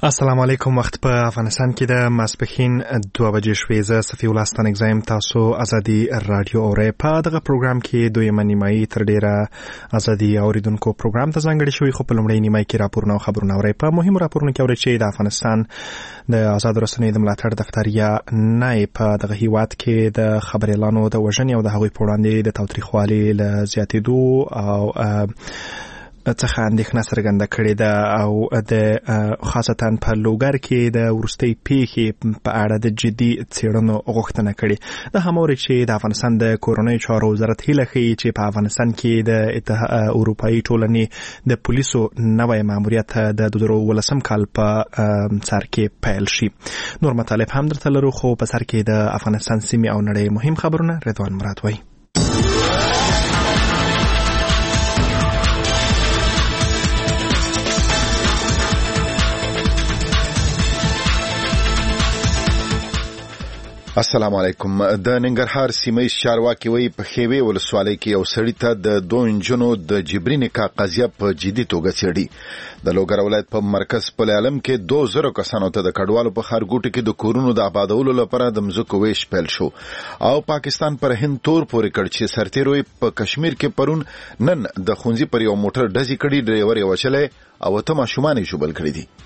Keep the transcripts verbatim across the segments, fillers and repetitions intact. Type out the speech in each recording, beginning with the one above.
السلام علیکم. وخت په افغانستان کې د ماسپښین دوه بجې شوې. زه صفي الله ستانک زایم. تاسو ازادي رادیو اورئ. په دغه پروګرام کې دویمه نیمایي تر ډیره ازادي اوریدونکو پروګرام ته ځانګړی شوی، خو په لومړۍ نیمایي کې راپورونه او خبرونه اورئ. په مهمو راپورونو کې اورئ چې د افغانستان د آزاد رسنیو د ملاتړ دفتر یا نای په دغه هیواد کې د خبريالانو د وژنې او د هغوی په وړاندې د تاوتریخوالي له زیاتېدو او څخه اندېښنه څرګنده کړې ده او د خاصتا په لوګر کې د وروستۍ پیښې په اړه د جدي څېړنو غوښتنه کړې ده. هماورې چې د افغانستان د کورنیو چارو وزارت هیله ښیي چې په افغانستان کې د اروپایي ټولنې د پولیسو نوی ماموریت د دوه زره اوولسم کال په سر کې پیل شي. نور مطالب هم درته لرو، خو په سر کې د افغانستان سیمې او نړۍ مهم خبرونه. رضوان مراد وایي. السلام علیکم. د ننګرهار سیمه چارواکي وایي په خېوې ولسوالۍ کې یو سړی ته د دوه انجونو د جبري نکاح قضیه په جدي توګه څېړي. د لوګر ولایت په مرکز پل عالم کې دوه زره کسانو ته د کډوالو په ښارګوټو کې د کورونو د آبادولو لپاره د مځکو ویش پیل شو او پاکستان پر هند تور پورې کړ چې سرتیروي په کشمیر کې پرون نن د خونځي پر یو موټر ډزې کړي، ډرایور یې وچلې او ته ماشومان یې ژوبل کړي دي.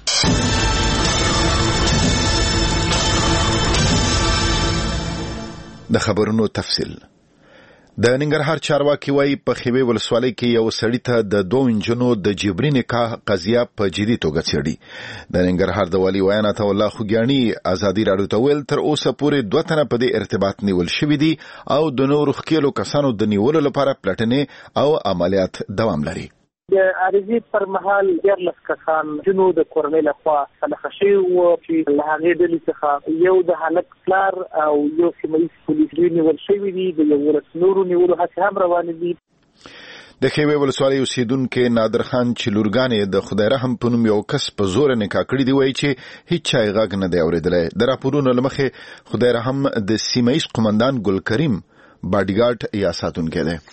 د خبرونو تفصیل. د ننګرهار چارواکي وایي په خېوې ولسوالۍ کې یو سړی ته د دوه انجونو د جبري نکاح قضیه په جدي توګه څېړي. د ننګرهار د والي ویانا ته الله خوګیاڼي ازادي راډیو ته ویل تر اوسه پورې دوه تنه په دې ارتباط نیول شوي دي او د نورو ښکېلو کسانو د نیولو لپاره پلټنې او عملیات دوام لري. د عارضي پر مهال دیارلس کسان جنو د کورنۍ لخوا سلخه شوي وو چې له هغې ډلې څخه یو د هلک پلار او یو سیمه ییز پولیس نیول شوي دي. د یولس نورو نیولو هڅې هم روانې دي. د خېوې ولسوالۍ اوسیدونکي نادر خان چې لورګانې د خدای رحم په نوم یو کس په زور نکاح کړي دی، وایي چې هیڅ چا یې غږ نه دی اورېدلی. د راپورونو له مخې خدای رحم د سیمه ییز قمندان ګل کریم باډیګارډ یا ساتونکی دی.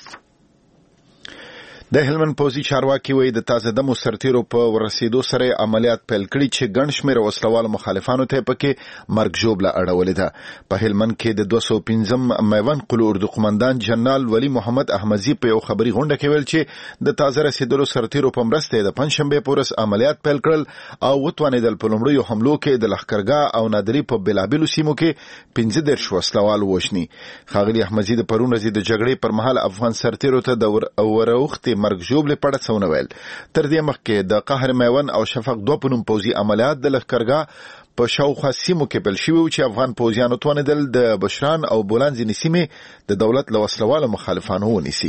د هلمند پوځي چارواکي وایي د تازه دمو سرتیرو په ورسېدو سره عملیات پیل کړي چې ګڼ شمېر وسلوال مخالفانو ته پکې مرګ ژوبله اړولې ده. په هلمند کې د دوه سوه پنځم میوند قلو اردو قمندان جنرال ولی محمد احمدزي په یو خبري غونډه کې ویل چې د تازه رسېدلو سرتیرو په مرسته د پنځشنبې په ورځ عملیات پیل کړل او وتوانېدل په لومړیو حملو کې د لښکرګاه او نادري په بېلابېلو سیمو کې پنځه دېرش وسلوال ووژني. ښاغلي احمدزي د پرون ورځې د جګړې پر مهال افغان سرتیرو ته د وروختې مرګ ژوبلې په اړه څه ونه ویل. تر دې مخکې د قهر میوند او شفق دوه په نوم پوځي عملیات د لښکرګاه په شاوخوا سیمو کې پیل شوي وو چې افغان پوځیانو توانېدل د بشران او بولان ځینې سیمې د دولت له وسلوالو مخالفانو ونیسي.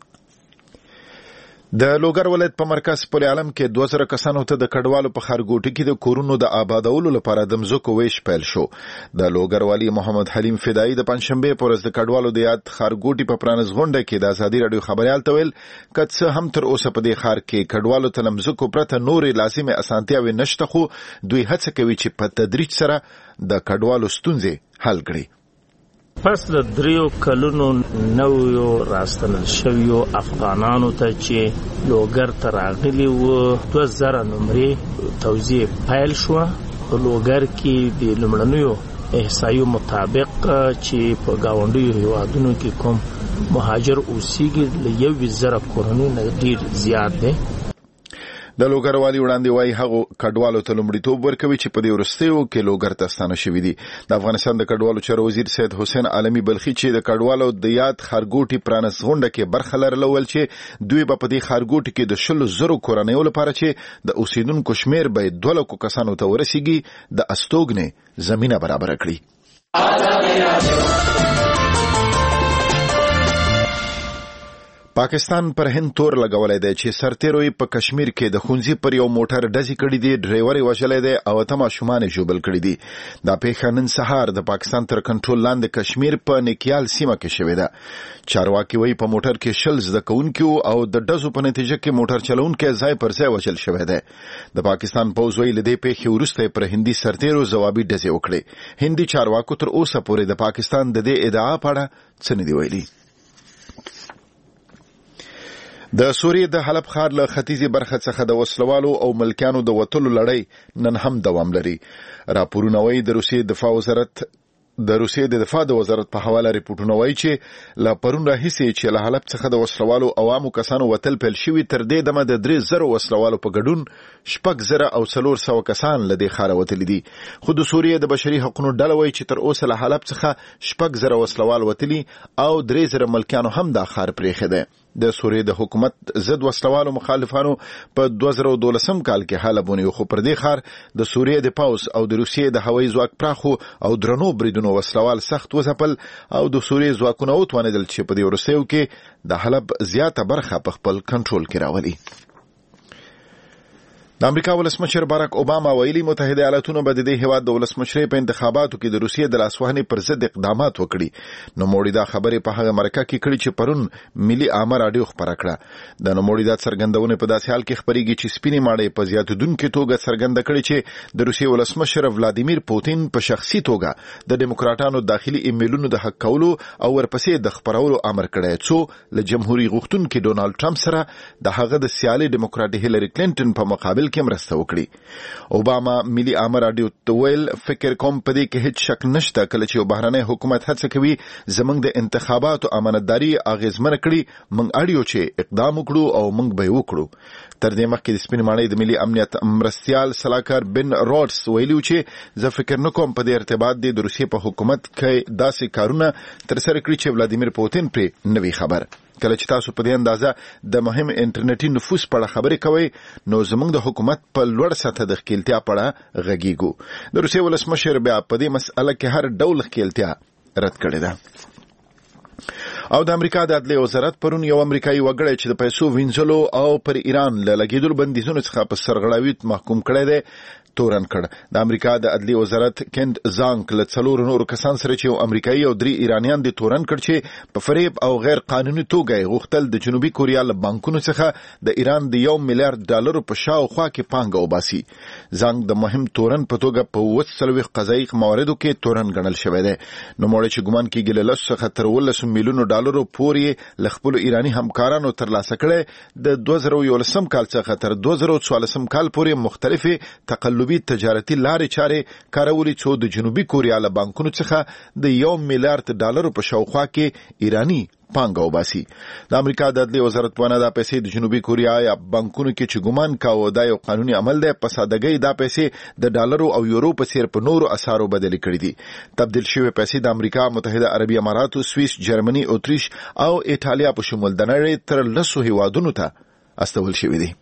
د لوګر ولایت په مرکز پل عالم کې دوه زره کسانو ته د کډوالو په ښارګوټو کې د کورونو د آبادولو لپاره د مځکو ویش پیل شو. د لوګر والي محمد حلیم فدایي د پنځشنبې په ورځ د کډوالو د یاد ښارګوټي په پرانیز غونډه کې د ازادي راډیو خبريال ته ویل که څه هم تر اوسه په دې ښار کې کډوالو ته له مځکو پرته نورې لازمې اسانتیاوې نشته، خو دوی هڅه کوي چې په تدریج سره د کډوالو ستونزې حل کړي. پس د دریو کلونو نویو راستنل شویو افغانانو ته چې لوګر ته راغلي وو دوه زره نمرې توزیع پیل شوه. په لوګر کې د لومړنیو احصایو مطابق چې په ګاونډیو هیوادونو کې کوم مهاجر اوسیږي له یو زره کورنۍ نه ډېر زیات دی. د لوګر والي وړاندې وایي هغو کډوالو ته لومړیتوب ورکوي چې په دې وروستیو کې لوګر ته ستانه شوي دي. د افغانستان د کډوالو چارو وزیر سید حسین عالمي بلخي چې د کډوالو د یاد ښارګوټي پرانیست غونډه کې برخه لرله ویل چې دوی به په دې ښارګوټي کې د شلو زرو کورنیو لپاره چې د اوسیدونکو شمېر به یې دوه لکو کسانو ته ورسیږي د استوګنې زمینه برابره کړي. پاکستان پر هند تور لګولای دی چې سرتیروي په کشمیر کې د خونځي پر یو موټر ډزې کړي دي، ډرایور یې وژلی دی او ته ماشومان یې ژوبل کړي دي. دا پیښه نن سهار د پاکستان تر کنټرول لاندې کشمیر په نیکیال سیمه کې شوې ده. چارواکي وایي په موټر کې شل زده کوونکي او د ډزو په نتیجه کې موټر چلوونکی ځای پر ځای وژل شوی دی. د پاکستان پوځ وایي له دې پیښې وروسته پر هندي سرتیرو ځوابي ډزې وکړې. هندي چارواکو تر اوسه پورې د پاکستان د دې ادعا په اړه څه نه دي ویلي. د سوریې د حلب ښار له ختیځې برخه څخه د وسلوالو او ملکیانو د وتلو لړۍ نن هم دوام لري. راپورونه وايي د روسیې دفاع وزارت د روسیې د دفاع د وزارت په حواله ریپورتونه وايي چې لا پرون راهیسې چې له حلب څخه د وسلوالو عوامو کسانو وتل پیل شوي، تر دې دمه د درې زره وسلوالو په ګډون شپږ زره او څلور سوه کسان له دې ښاره وتلي دي. خو د سوریې د بشري حقوقو ډله وايي چې تر اوسه له حلب څخه شپږ زره وسلوال وتلي او درې زره ملکیانو هم دا ښار پرېښی دی. د سوریې د حکومت ضد وسلوالو مخالفانو په دوه زره دولسم کال کې حلب ونیو، خو پر دې ښار د سوریې د پوځ او د روسیې د هوایي ځواک پراخو او درنو بریدونو وسلوال سخت وځپل او د سوریې ځواکونه وتوانېدل چې په دې وروستیو کې د حلب زیاته برخه په خپل کنټرول کې راولي. د امریکا ولسمشر باراک اوباما ویلي متحده ایالاتونو به د دې هیواد د ولسمشرۍ په انتخاباتو کې د روسیې د لاسوهنې پر ضد اقدامات وکړي. نوموړي دا خبرې په هغه مرکه کې کړي چې پرون ملي عامه راډیو خپره کړه. د نوموړي دا څرګندونې په داسې حال کې خپرېږي چې سپینې ماڼۍ په زیاتېدونکې توګه څرګنده کړې چې د روسیې ولسمشر ولادیمیر پوتین په شخصي توګه د ډیموکراټانو داخلي ایمیلونو د حق کولو او ورپسې د خپرولو امر کړی، څو له جمهوریت غوښتونکي ډونالډ ټرمپ سره د هغه د سیالي ډیموکراټ هیلری کلینټن په مقابل کې مرسته وکړي. اوباما ملي عامه راډیو ته ویل فکر کوم په دې کې هیڅ شک نشته کله چې یو بهرنی حکومت هڅه کوي زموږ د انتخاباتو امانتداري اغیزمنه کړي، موږ اړیو چې اقدام وکړو او موږ به یې وکړو. تر دې مخکې د سپینې ماڼۍ د ملي امنیت مرستیال سلاکار بن روډس ویلي چې زه فکر نه کوم په دې ارتباط دی د روسیې په حکومت کې داسې کارونه ترسره کړي چې ولادیمیر پوتین پرې نه وي خبر. کله چې تاسو په دې اندازه د مهم انټرنیټي نفوذ په اړه خبرې کوئ نو زموږ د حکومت په لوړ سطح د ښکیلتیا په اړه غږیږو. د روسیې ولسمشر بیا په دې مسأله کې هر ډول ښکیلتیا رد کړې ده. او د امریکا د عدلیې وزارت پرون یو امریکایي وګړی چې د پیسو وینځلو او پر ایران له لګېدلو بندیزونو څخه په سرغړاوي محکوم کړی دی تورن کړ. د امریکا د عدلیې وزارت کینت زانک له څلورو نورو کسان سره چې یو امریکایي او درې ایرانیان دي تورن کړ چې په فریب او غیر قانوني توګه یې غوښتل د جنوبي کوریا له بانکونو څخه د ایران د یو میلیارډ ډالرو په شاوخوا کې پانګه وباسي. زانک د مهم تورن په توګه په اووه څلوېښت قضایي مواردو کې تورن ګڼل شوی دی. نوموړی چې ګمان کېږي له لسو څخه تر اوولسو میلیونو ډالرو پورې له خپلو ایراني همکارانو ترلاسه کړی، د دوه زره یولسم کال څخه تر دوه زره څوارلسم کال پورې مختلفې تقلبي تجارتي لارې چارې کارولې څو د جنوبي کوریا له بانکونو څخه د یو میلیارډ ډالرو په شاوخوا کې ایراني پانګه وباسي. د امریکا د عدلیې وزارت په وینا دا پیسې د جنوبي کوریا یا بانکونو کې چې ګمان کاوه دا یو قانوني عمل دی، په سادهګۍ دا پیسې د ډالرو او یورو په څیر په نورو اسعارو بدلې کړې دي. تبدیل شوې پیسې د امریکا متحده عربي اماراتو، سویس، جرمني، اتریش او ایټالیا په شمول د نړۍ تر لسو هیوادونو ته استول شوې دي.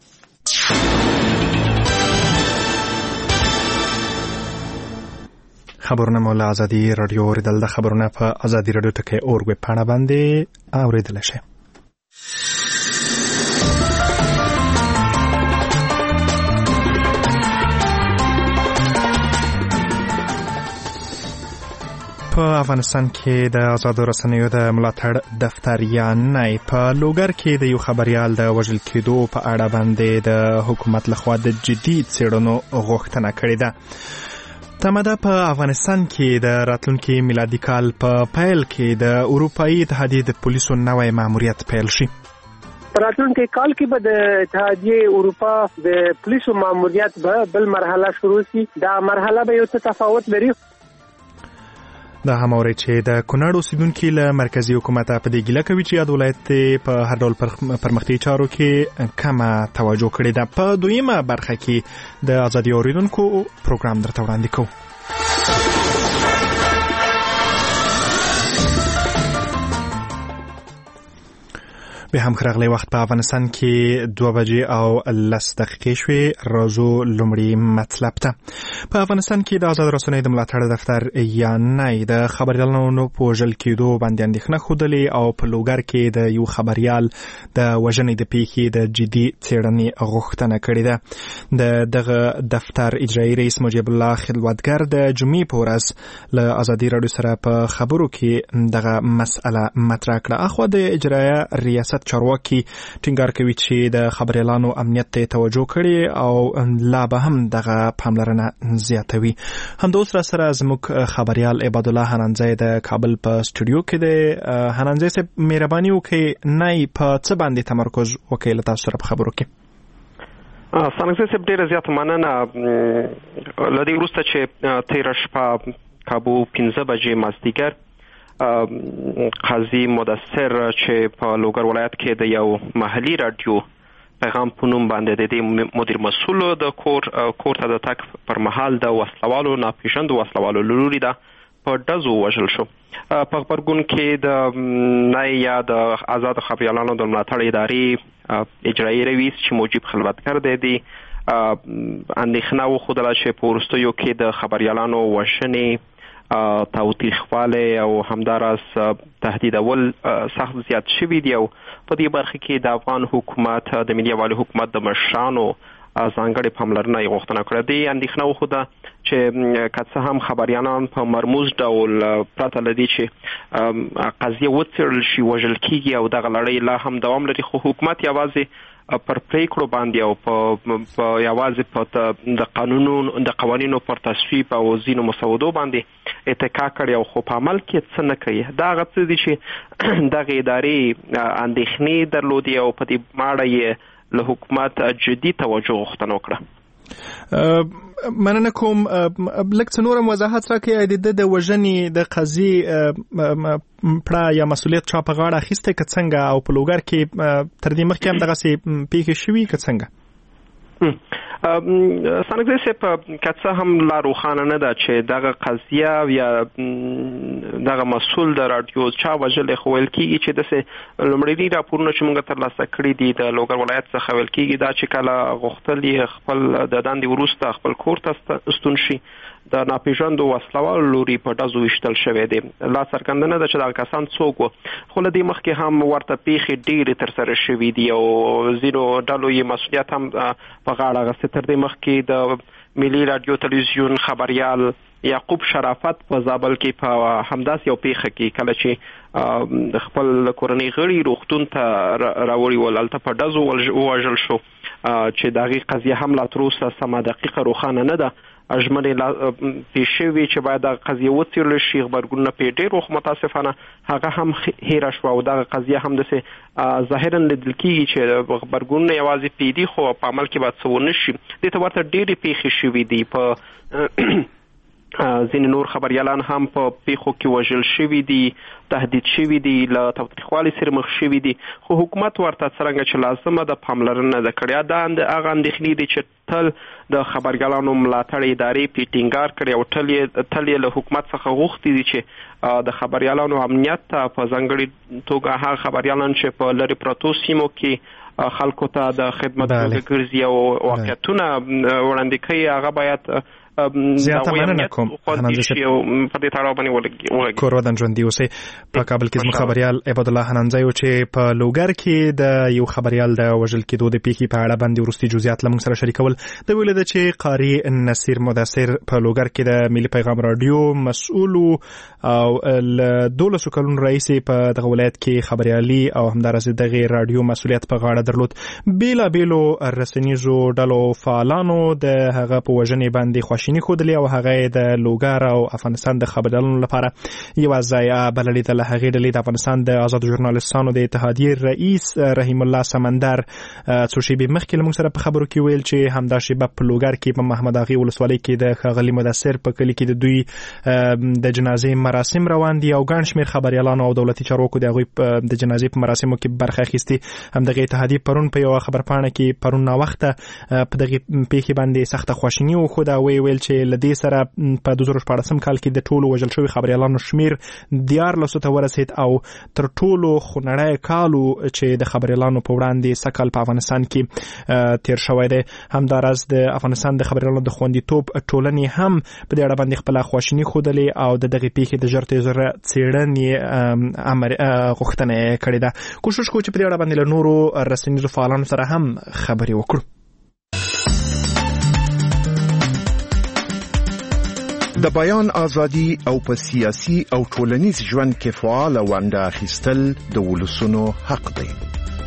خبرونه مو له ازادي راډیو اوریدل. د خبرونه په ازادي راډیو ټکی اور ویب پاڼه باندې اوریدل شي. په افغانستان کې د آزادو رسنیو د ملاتړ دفتر یا نای په لوګر کې د یو خبريال د وژل کېدو په اړه باندې د حکومت لخوا د جدي څېړنو غوښتنه کړې ده. تمه ده په افغانستان کې د راتلونکي میلادي کال په پیل کې د اروپایي اتحادیې د پولیسو نوی ماموریت پیل شي. راتلونکي کال کې به د اتحادیې اروپا د پولیسو ماموریت به بل مرحله شروع شي. دا مرحله به یو څه تفاوت لري. دا همواره چې د کونړ اوسیدونکي له مرکزی حکومت په دې ګیله کوي چې یاد ولایت په هر ډول پرمختیایي چارو کې کمه توجه کړې ده. په دویمه برخه کې د ازادي اوریدونکو پروګرام درته وړاندې کوو. به هم خرغلی وخت په افغانستان کې دوه بجې او لس دقیقې شوې. راځو لومړی مطلب ته. په افغانستان کې د آزاد رسنیو د ملاتړ دفتر یا نای د خبریالانو په وژل کېدو باندې اندېښنه ښودلې او په لوګر کې د یو خبریال د وژنې د پیښې د جدي څېړنې غوښتنه کړې ده. د دغه دفتر اجرایي رئیس مجیب الله خلوتګر د جمعې په ورځ له ازادي راډیو سره په خبرو کې دغه مسأله مطرح کړه. اخوا د اجرایه ریاست ریاست چارواکي ټینګار کوي چې د خبريالانو امنیت ته توجه کړي او لا به هم دغه پاملرنه زیاتوي. همداوس را سره زموږ خبريال عباد الله حنانزی د کابل په سټوډیو کې دی. حنانزی صاحب مهرباني وکړئ نه په څه باندې تمرکز وکړئ له تاسو سره په خبرو کې. سانګزی صاحب ډیره زیاته مننه. له دې وروسته چې تېره شپه کابو پنځه بجې مازدیګر قاضي مدثر چې په لوګر ولایت کې د یو محلي رادیو پیغام په نوم باندې د دې مدیر مسؤل د کور کور ته د تک پر مهال د وسلوالو ناپېژاندو وسلوالو لوري ده په ډزو وژل شو. په خبرګون کې د نه یا د آزاد خبريالانو د ملاتړ ادارې اجرایي رئیس چې موجب خلوتګر دی دی اندېښنه وښودله چې په وروستیو کې د خبريالانو وژنې تاوتریخوالی او همداراز تهدیدول سخت زیات شوي دي او په دې برخه کې د افغان حکومت د ملي یووالي حکومت د مشرانو ځانګړې پاملرنه یې غوښتنه کړې. دې اندېښنه وښوده چې که څه هم خبریالان په مرموز ډول پرته له دې چې قضیه وڅېړل شي وژل کېږي او دغه لړۍ لا هم دوام لري، خو حکومت یوازې پر پریکړو باندې او په یوازې په د قانونونو د قوانینو پر تصویب او ځینو مسودو باندې اتکا کړی او خو په عمل کې څه نه کوي. دا هغه څه دي چې دغه ادارې اندېښنې درلودې او په دې ماړه یې له حکومت جدي توجه غوښتنه وکړه. مننه کوم. لکه څه نورم وضاحت راکړئ د د وژنې د قضیې پړه یا مسؤلیت چا په غاړه اخیستی که څنګه او په لوګر کې تر دې مخکې هم دغسې پیښې شوي که څنګه؟ سانګزی صاحب که څه هم لا روښانه نه ده چې دغه قضیه یا دغه مسؤل د راډیو چا وژلی، خو ویل کېږي چې داسې لومړني راپورونه چې موږ ترلاسه کړي دي د لوګر ولایت څخه ویل کېږي دا چې کله غوښتل یې خپل د دندې وروسته خپل کور ته ستون شي د ناپېژاندو وسلوالو لوري په ډزو ویشتل شوی دی. لا څرګنده نه ده چې دغه کسان څوک وو، خو له دې مخکې هم ورته پیښې ډېرې ترسره شوي دي او ځینو ډلو یې مسؤلیت هم په غاړه اخیستی. تر دې مخکې د ملي راډیو تلویزیون خبریال یعقوب شرافت په زابل کې په همداسې یو پیښه کې کله چې خپل کورنۍ غړي روغتون ته راوړي ول هلته په ډزو ووژل شو چې د هغې قضیه هم لا تر اوسه سمه دقیقه روښانه نه ده. ژمنې پیښ شوي چې باید دغه قضیه وڅېړل شي، غبرګونونه پرې ډېر وو، خو متاسفانه هغه هم هیره شوه او دغه قضیه هم داسې ظاهرا لیدل کېږي چې غبرګونونه یوازې پرې دي خو په عمل کې باید څه ونه شي. دې ته ورته ډېرې پیښې شوي دي. په ځینې نور خبریالان هم په پیښو کې وژل شوي دي، تهدید شوي دي، له تاوتریخوالي سره مخ شوي دي، خو حکومت ورته څرنګه چې لازمه ده پاملرنه ده کړې. دا هغه اندېښنې دي چې تل د خبرګالانو ملاتړ ادارې پې ټینګار کړی او تل یې له حکومت څخه غوښتي دي چې د خبریالانو امنیت ته په ځانګړې توګه هغه خبریالان چې په لرې پرتو سیمو کې خلکو ته د خدمت توګه ګرځي او واقعیتونه وړاندې کوي هغه باید زیاته مننه کوم. حنانزی صاحب په دې تړاو باندې ولګي کور ودان ژوندي اوسئ. په کابل کې زموږ خبریال عباد الله حنانزی و چې په لوګر کې د یو خبریال د وژل کېدو د پیښې په اړه باندې وروستي جزئیات له موږ سره شریکول. د ویل ده چې قاری نصیر مدثر په لوګر کې د ملي پیغام رادیو مسؤل او ل دولسو کلونو رئیس په دغه ولایت کې خبريالي او همدارس دغه رادیو مسؤلیت په غاړه درلود. بیلا بیلو رسنیزو ډلو فعالانو د هغه په وژنې باندې خوښ شینی خودلی او هغه د لوګر او افغانستان د خبريالانو لپاره یو ځای بللی د هغه ډلې د افغانستان د آزاد ژورنالیستانو د اتحادیې رئیس رحیم الله سمندر څو شی به مخکې موږ سره په خبرو کې ویل چې همدا شی په لوګر کې په محمد اغي ولسوالۍ کې د خغلی مدثر په کلی کې د دوی د جنازې مراسم روان دي او ګڼ شمېر خبريالانو او دولتي چارواکو د هغوی د جنازې په مراسمو کې برخه اخیستي. همدغه اتحادیې پرون په یو خبرپاڼه کې پرون نا وخته په دغه پیښې باندې سخته خواشینی او خو دا وی ویل چې لدې سره په دوه زره شپاړسم کال کې د ټولو وژل شوی خبريالانو شمیر دیارلسو ته ورسید او تر ټولو خونړی کالو چې د خبريالانو په وړاندې سکل په افغانستان کې تیر شوی دی. همداراز د افغانستان د خبريالانو د خوندیتوب ټولنې هم په دې اړه باندې خپل خواشینی خوده او د دغه پیښې د ژر تر ژره څېړنې امر غوښتنه کړې ده. کوشش کوو چې په دې اړه باندې له نورو رسنیزو فعالانو سره هم خبرې وکړو. د بیان ازادي او په سیاسي او ټولنیز ژوند کې فعال ونډه اخیستل د ولسونو حق دی.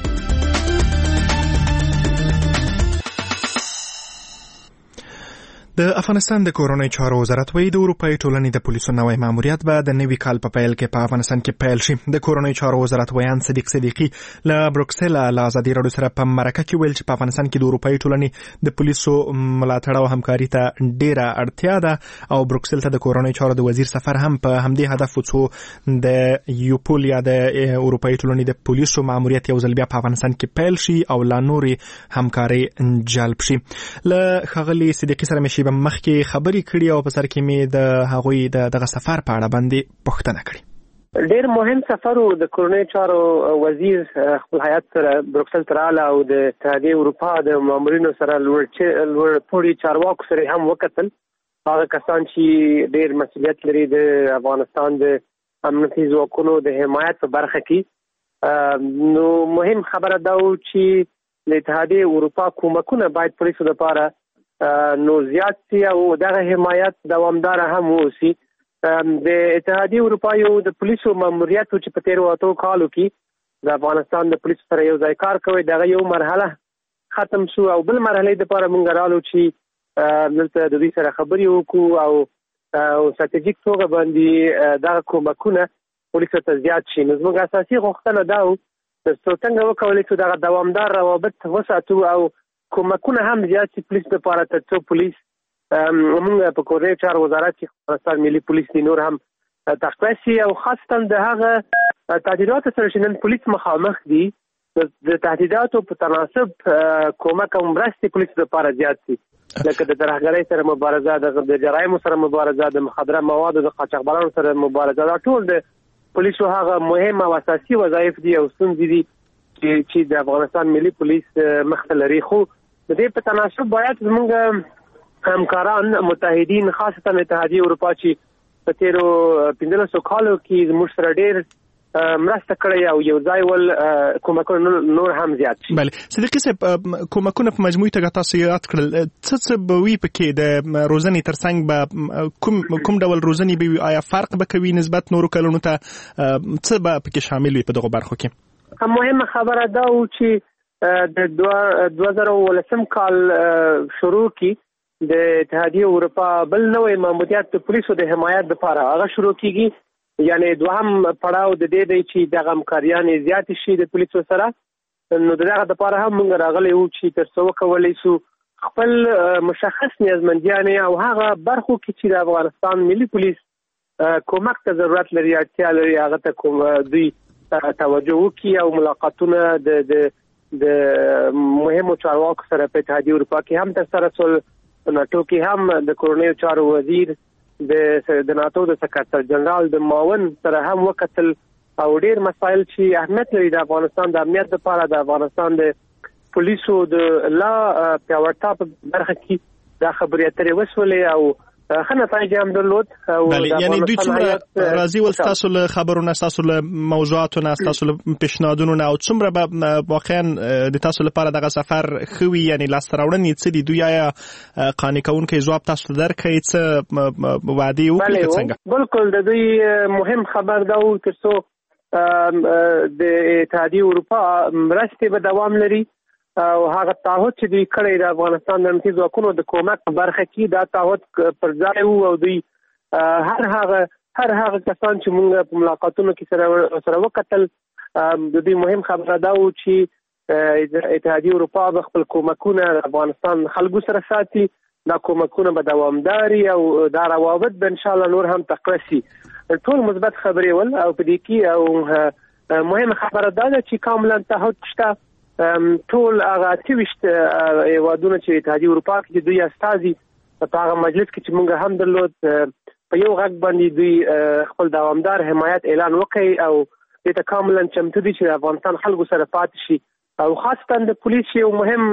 د افغانستان د کورونی چارو وزارت وایي د اروپאי ټولنې د پولیسو نوی ماموریت به د نوي کال په پیل کې په افغانستان کې پیل شي. د کورونی چارو وزارت ویان صدیق صدیقي له بروکسل له ازادي راډیو سره په مرکه کې ویل چې په افغانستان کې د اروپאי ټولنې د پولیسو ملاتړ او همکاري ته ډیره اړتیا ده او بروکسل ته د کورونی چارو د وزیر سفر هم په همدې هدف وڅو د یوپول یا د اروپאי ټولنې د پولیسو ماموریت یو ځل بیا په افغانستان کې پیل شي او لا نورې همکاري جلب شي. له خغلی صدیقي سره مشي مخکې خبرې کړې او په سر کې مې د هغوی د دغه سفر په اړه باندې پوښتنه کړې. ډېر مهم سفر و. د کورنۍ چارو وزیر خپل هیات سره بروکسل ته راغله او د اتحادیې اروپا د مامورینو سره لوړ پوړي چارواکو سره هم وکتل. هغه کسان چې ډېر مسؤلیت لري د افغانستان د امنیتي ځواکونو د حمایت په برخه کې، نو مهم خبره دا و چې د اتحادیې اروپا کومکونه باید پولیسو لپاره نو زیات سي او دغه حمایت دوامدار هم وسی. د اتحادیې اروپا یو د پولیسو ماموریت چې په تیرو اتو کالو کې د افغانستان د پولیسو سره یو ځای کار کوي، دغه یو مرحله ختم شو او بل مرحله د لپاره مونږ رالو چې دلته د دې سره خبرې وکړو او ستراتیژیک توګه باندې دغه کومکونه پولیسو ته زیات شي. نو زموږ اساسي غوښتنه دا و چې څنګه وکولای شو دغه دوامدار روابط وساتو او کومکونه هم زیات شي پولیس لپاره، ترڅو پولیس موږ په کورنۍ چارو وزارت کې افغانستان ملي پولیس د نور هم تقویه شي او خاصتا د هغه تهدیداتو سره چې نن پولیس مخامخ دي د تهدیداتو په تناسب کومک او مرستې پولیس لپاره زیات شي، لکه د ترهګرۍ سره مبارزه، د جرایمو سره مبارزه، د مخدره موادو د قاچاقبرانو سره مبارزه. دا ټول د پولیسو هغه مهم او اساسي وظایف دي او ستونزې دي چې د افغانستان ملي پولیس مخته لري. خو د دې په تناسب باید زموږ همکاران متحدین خاصتا اتحادیې اروپا چې په تیرو پنځلسو کالو کې زموږ سره ډېر مرسته کړې او یو ځای ول کومکونه نور هم زیات شي. بله صدیقي صاحب، کومکونه په مجموعي توګه تاسو یاد کړل، څه څه به وي پکې د روزنې ترڅنګ به کوم کوم ډول روزنې به وي؟ آیا فرق به کوي نسبت نورو کلونو ته؟ څه به پکې شامل وي په دغو برخو کې؟ مهمه خبره دا و چې د دوه زره ولسم کال شروع کې د اتحادیې اروپا بل نوی ماموریت د پولیسو د حمایت لپاره هغه شروع کیږي، یعنی دوهم پړاو د دې دی چې د همکاریانې زیات شي د پولیسو سره. نو دغه لپاره هم موږ راغلي وو چې ترڅو وکولای شو خپل مشخص نیازمندیانې او هغه برخو کې چې د افغانستان ملي پولیس کومک ته ضرورت لري، اړتیا لري، هغه ته کوم دوی توجه وکړي او ملاقاتونه د د د مهمو چارواکو سره په اتحادیې اروپا کې هم ترسره شول. په ناټو کې هم د کورنۍ چارو وزیر د ناټو د سکرټر جنرال د معاون سره هم وکتل او ډېر مسایل چې اهمیت لري د افغانستان د امنیت لپاره، د افغانستان د پولیسو د لا پیاوړتیا په برخه کې دا خبرې اترې وشولې او ښه نتایج هم درلود. یعنی دوی څومره راضي ول ستاسو له خبرونو، ستاسو له موضوعاتو نه، ستاسو له پیشنهادونو نه، او څومره به واقعا د تاسو لپاره دغه سفر ښه وي؟ یعنی لاسته راوړنې څه دي؟ دوی آیا قانع کوونکی ځواب تاسو ته درکوي؟ څه وعدې وکړي که څنګه؟ بالکل د دوی مهم خبر دا و ترڅو د اتحادیې اروپا مرستې به دوام لري او هغه تعهد چې دوی کړی د افغانستان د امنیتي ځواکونو د کومک په برخه کې دا تعهد پر ځای وو او دوی هر هغه هر هغه کسان چې موږ په ملاقاتونو کې سره سره وکتل، د دوی مهم خبره دا و چې اتحادیې اروپا به خپل کومکونه د افغانستان خلکو سره ساتي، دا کومکونه به دوامداري او دا روابط به ان شاء الله نور هم تقویه شي. ټول مثبت خبرې ول او په دې کې او مهم خبره دا ده چې کاملا تعهد شته. ټول هغه اټیویشت ایوادونه چې اتحادیې اروپا کې دوی استازي په هغه مجلس کې چې موږ هم درلود، په یو غږ باندې دوی خپل دوامدار حمایت اعلان وکړي او دې ته کاملا چمتو دي چې د افغانستان خلکو سره پاتې شي. او خاصتا د پولیس یو مهم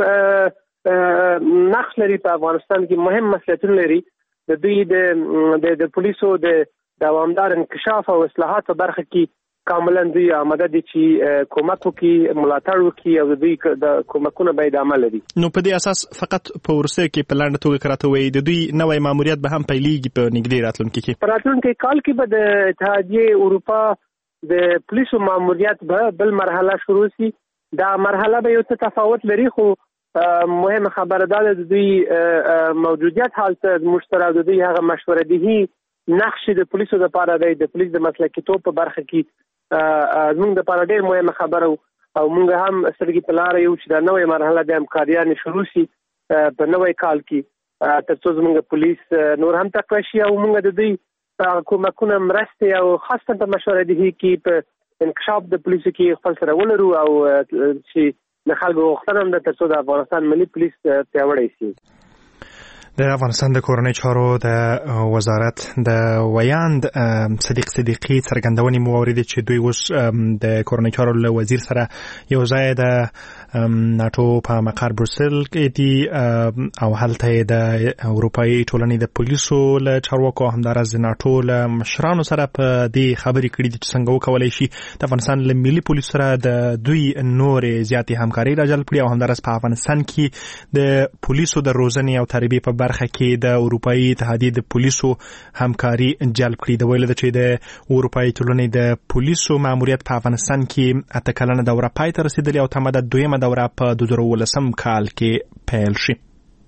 نقش لري په افغانستان کې، مهم مسؤلیتونه لري. د دوی د د پولیسو د دوامدار انکشاف او اصلاحات په برخه کې کاملا دوی آماده دي چې کومک وکړي، ملاتړ وکړي او دوی د کومکونه به ادامه لري. نو په دې اساس فقط په وروستیو کې په لنډه توګه راته وایي د دوی نوی ماموریت به هم پیلېږي په نږدې راتلونکي کې؟ په راتلونکي کال کې به د اتحادیې اروپا د پولیسو ماموریت به بل مرحله شروع شي. دا مرحله به یو څه تفاوت لري، خو مهمه خبره ده د دوی موجودیت حالت مشترک د دوی هغه مشوره‌دهي نقش د پولیسو لپاره دی د پولیس د مسلکیتوب په برخه کې زموږ لپاره ډېر مهمه خبره او موږ هم سترګې په لاره یو چې دا نوې مرحله د همکاریانې شروع شي په نوې کال کې تر څو زموږ پولیس نور هم تقویه شي او موږ د دوی کومکونه مرستې او خاصه په مشوره‌دهي کې په انکشاف د پولیسو کې خپل سره ولرو او چې د خلکو غوښتنه هم ده تر څو د افغانستان ملي پولیس پیاوړی شي. د افغانستان د کورنۍ چارو د وزارت د ویاند صدیق صدیقی څرګندونې مو واورېدې چې دوی اوس د کورنۍ چارو له وزیر سره یو ځای د ناتو په مقر بروسل کې دي او هلته د اروپایي ټولنې د پولیسو له چارواکو همداراز د ناتو له مشرانو سره په دې خبرې کړي دي چې څنګه وکولای شي د افغانستان له ملي پولیسو سره د دوی نورې زیاتې همکاري راجلب کړي او همداراز په افغانستان کې د پولیسو د روزنې او تربیې په برخه کې د اروپایي اتحادیې د پولیسو همکاري جلب کړي. د ویل چې د اروپایي ټولنې د پولیسو ماموریت په افغانستان کې اته کلنه دوره پای ته رسیدلې او تمه د دویمه دوره په دوه زره ولسم کال کې پیل شي.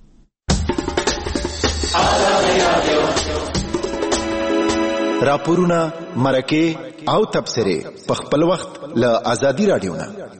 راپورونه مرکه او تبصره په خپل وخت له ازادي رادیو نه.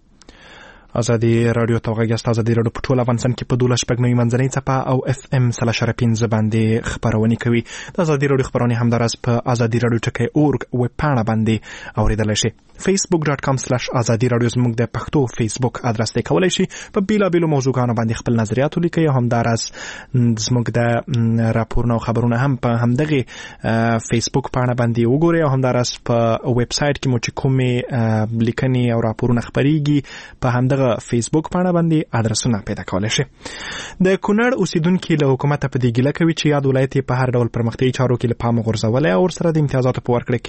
ازادي رادیو توغیست ازادي رادیو په ټول افغانستان کې په دولس شپږ نوي منځنۍ څپه او اف ام سل اشاره پنځه باندې خبرونه کوي. د ازادي رادیو خبرونه همداراز په ازادي رادیو ټکی اورګ ویب پاڼه باندې اوریدلای شي. facebook dot com slash azadi radio زموږ د پښتو فیسبوک ادرس ته کولای شي په بیلا بیلو موضوعاتو باندې خپل نظریات ولیکي او همداراز زموږ د راپورونو او خبرونو هم په همدغه فیسبوک پاڼه باندې وګورئ او همداراز په ویب سټ کې مو چې کومې لیکنې او راپورونه خبريږي په همدغه فیسبوک پاڼه باندې ادرسونه پیدا کولای شي. د کونړ اوسیدونکو له حکومت په دې ګیله کوي چې یاد ولایت په هر ډول پرمختیايي چارو کې لپاره غورځولای او سره د امتیازاتو په ورکړه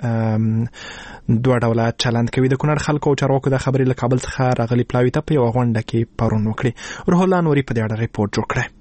کې دوه ډول چلند کوي. د کونړ خلکو او چارواکو د خبرې له کابل څخه راغلي پلاوي ته په یو غونډه کې پرون وکړي. روح الله نوري په دې اړه ریپورت جوړ کړی.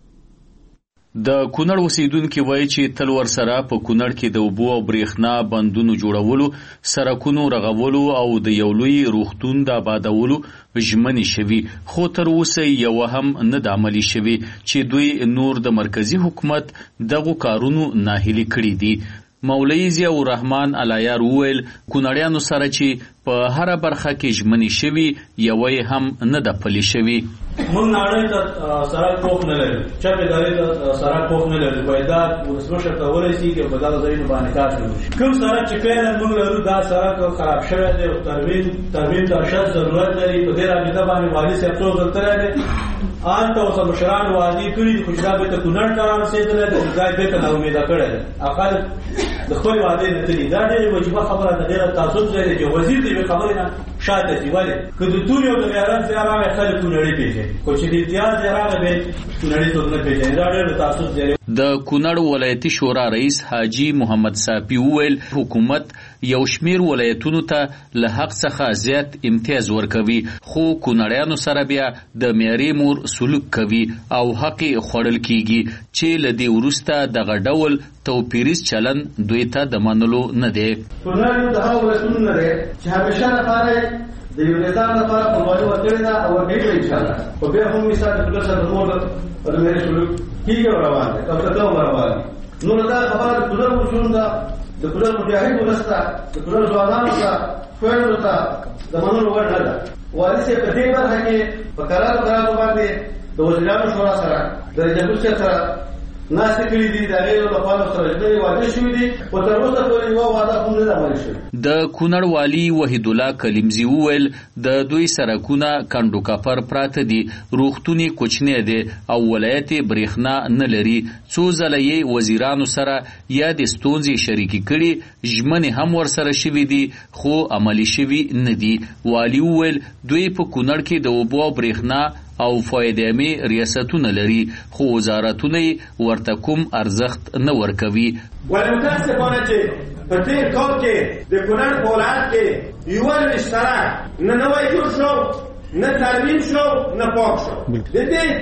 د کونړ اوسیدونکو وایي چې تل ور سره په کونړ کې د اوبو او برېښنا بندونو جوړولو، سړکونو رغولو او د یو لوی روغتون د آبادولو ژمنې شوي، خو تر اوسه یو هم نه د عملي شوي چې دوی نور د مرکزی حکومت دغه کارونو ناهیلي کړي دي. مولوی ضیاء الرحمن علایار وویل کونړیانو سره چې په هر برخه کې ژمنې شوي یوې هم نه د پلي شوي. موږ نړۍ ته سړک پوخ نه لري، چپ ادارې ته سړک پوخ نه لري، باید دا ولسمشر ته ورسېږي او په دغه ځایونو باندې کار وشي. کوم سړک چې فعلا موږ لرو دا سړک خراب شوی دی او ترمیم ترمیم ته اشد ضرورت لري. په دې رابطه باندې والي صاحب څو ځل تللی دی، آلته اوس مشران وعدې کړي دي، خو چې دا بېرته کونړ ته رارسېدلی دی، ځای بېرته ناامیده کړی دی. اقل د خپلې وعدې نه تلي. دا ډېرې وجیبه خبره ده، ډېره تعصب ځای دی چې وزیر د یوې خبرې نه شاته ځي. ولې که د تورې او د غیرت ځای راغی خلک کونړي پېژني، خو چې د امتیاز ځای راغی بیا کونړي څوک نه پېژني. دا ډېر د تعصب ځای. د کونړ ولایتي شورا رئیس حاجي محمد صافي وویل حکومت یو شمیر ولایتونو ته له حق څخه زیات امتیاز ورکوي، خو کونړیانو سره بیا د معیاري مور سلوک کوي او حق خوړل کیږي چې له دې وروسته دغه ډول توپیریز چلن دوی ته د منلو نه دی. کونړ د هغو ولایتونو نه دی چې همیشه لپاره د یو نظام لپاره قرباني ورکړې ده او ورکوي انشاءالله. خو بیا هم مثال د کونړ سره د مور د معیاري سلوک کیږي او روان دی او ته روان دی. نو دا خبره د کونړ ورشون ده، د کونړ مجاهد ولسته، د کونړ ځوانانو ته، خویندو ته د منلو وړ نه ده. والي صاحب په دې برخه کې په کرارو کرارو باندې د وزیرانو شورا سره د جمهور سره ناسې کړي دي، د هغې لخوا سره ژمنې واده شوي دي، خو تر اوسه پورې یوه واده هم نه ده عملي شوې. د کونړ والي وحید الله کلیمزي وویل د دوی سړکونه کنډو کپر پراته دي، روغتون یې کوچنی دی او ولایت یې برېښنا نه لري. څو ځله یې وزیرانو سره یا د ستونزې شریکې کړي، ژمنې هم ورسره شوي دي خو عملي شوي نه دي. والي وویل دوی په کونړ کې د اوبو او برېښنا او فایده‌مي ریاستونه لري، خو وزارتونه ورته کوم ارزښت نه ورکوي. ولې متاسفانه چې په تېر کال کې د کونړ په ولایت کې یوه مشترک نه نوی جوړ شو، نه ترمیم شو، نه پاک شو. د دې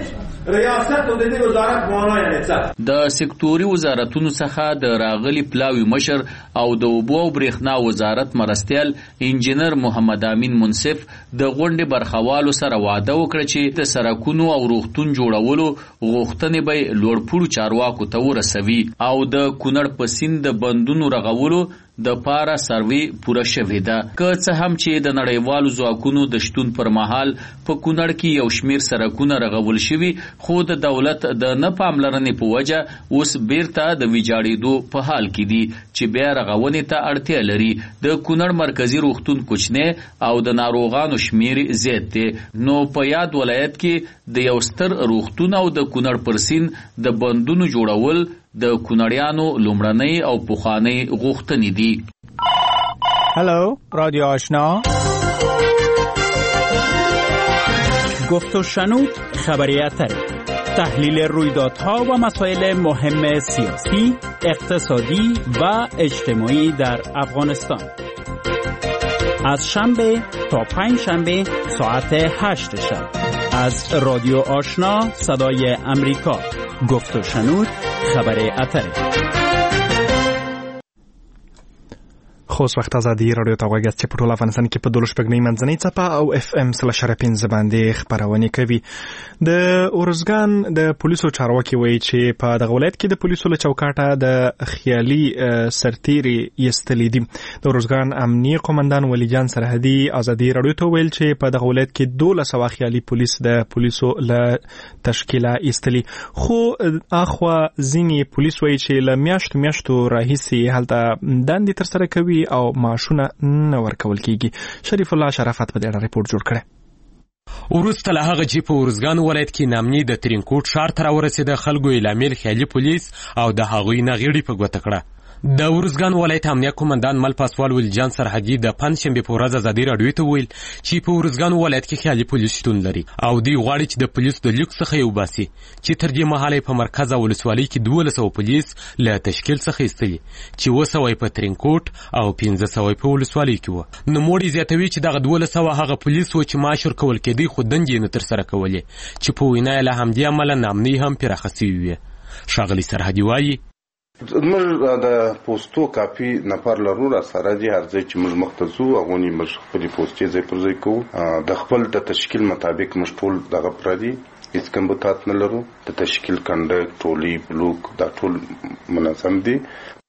ریاست او د دې وزارت معنا یې څه د سکتوري وزارتونو څخه د راغلي پلاوی مشر او د اوبو او برېښنا وزارت مرستیال انجینر محمد امین منصف د غونډې برخوالو سره وعده وکړه چې د سرکونو او روغتون جوړولو غوښتنې به لوړپوړو چارواکو ته ورسوي او د کونړ په سیند د بندونو رغولو د پاره سروي پوره شوې ده. که څه هم چې د نړیوالو ځواکونو د شتون پر مهال په کونړ کې یو شمیر سرکونه رغول شوي، خو د دولت د نه پاملرنې په وجه اوس بیرته د ویجاړېدو په حال کې دي چې بیا رغونې ته اړتیا لري. د کونړ مرکزی روغتون کوچنی او د ناروغانو شمیر زیات دی، نو په یاد ولایت کې د یو ستر روغتون او د کونړ پر سیند د بندونو جوړول د کونړیانو لومړنۍ او پخوانۍ غوښتنې دي. هلو رادیو آشنا، گفت و شنود خبری اتر، تحلیل رویدادها و مسائل مهم سیاسی، اقتصادی و اجتماعی در افغانستان. از شنبه تا پنج شنبه ساعت هشت شب از رادیو آشنا صدای امریکا. گفت و شنود خبر اتر. خوست وخت ازادي رادیو ته غوږ چې په ټول افغانستان کې په دولس شپږ منځنۍ څپه او اف ام سل شر پنځه باندې خبرونه کوي. د اورزګان د پولیسو چارواکي وایي چې په دغه ولایت کې د پولیسو له چوکاټه د خیالي سرتیري یستلې دي. د اورزګان امنیي قومندان ولی جان سرحدي ازادي رادیو ته ویل چې په دغه ولایت کې دولس سوه خیالي پولیس د پولیسو له تشکیله یستلي، خو اخوا ځینې پولیس وایي چې له میاشتو میاشتو راهیسې هلته دندې ترسره کوي او معاشونه نه ورکول کیږي. شریف الله شرافت په دې اړه ریپورت جوړ کړی. وروسته له هغه چې په اورزګان ولایت کې نامني د ترینکوټ ښار ته راورسېده، خلکو یې لامل خیالي پولیس او د هغوی نه غیړې په ګوته کړه. د اورزګان ولایت امنیه قومندان مل پاسوال ولیجان سرحدي د پنځشنبې په ورځ ازادي راډیو ته ویل چې په اورزګان ولایت کې خیالي پولیس شتون لري او دوی غواړي چې د پولیسو د لیک څخه یې وباسي چې تر دې مهاله په مرکز او ولسوالۍ کې دولس سوه پولیس له تشکیل څخه ایستلي، چې اووه سوه یې په ترینکوټ او پنځه سوه یې په ولسوالۍ کې وو. نوموړي زیاتوي چې دغه دولس سوه هغه پولیس وو چې معاش ورکول کېدی، خو دندې یې نه ترسره کولې، چې په وینا یې له همدې امله نامنۍ هم پراخه سوي وې. ښاغلي سرحدي وایي موږ د پوسټو کاپي نفر لرو را سره دي، هر ځای چې موږ مخته ځو هغه نه موږ خپل پوسټې ځای پر ځای کوو. د خپل د تشکیل مطابق موږ ټول دغه پردي هیڅ کمبوتات نه لرو. د تشکیل کنډک ټولي بلوک دا ټول منظم دي.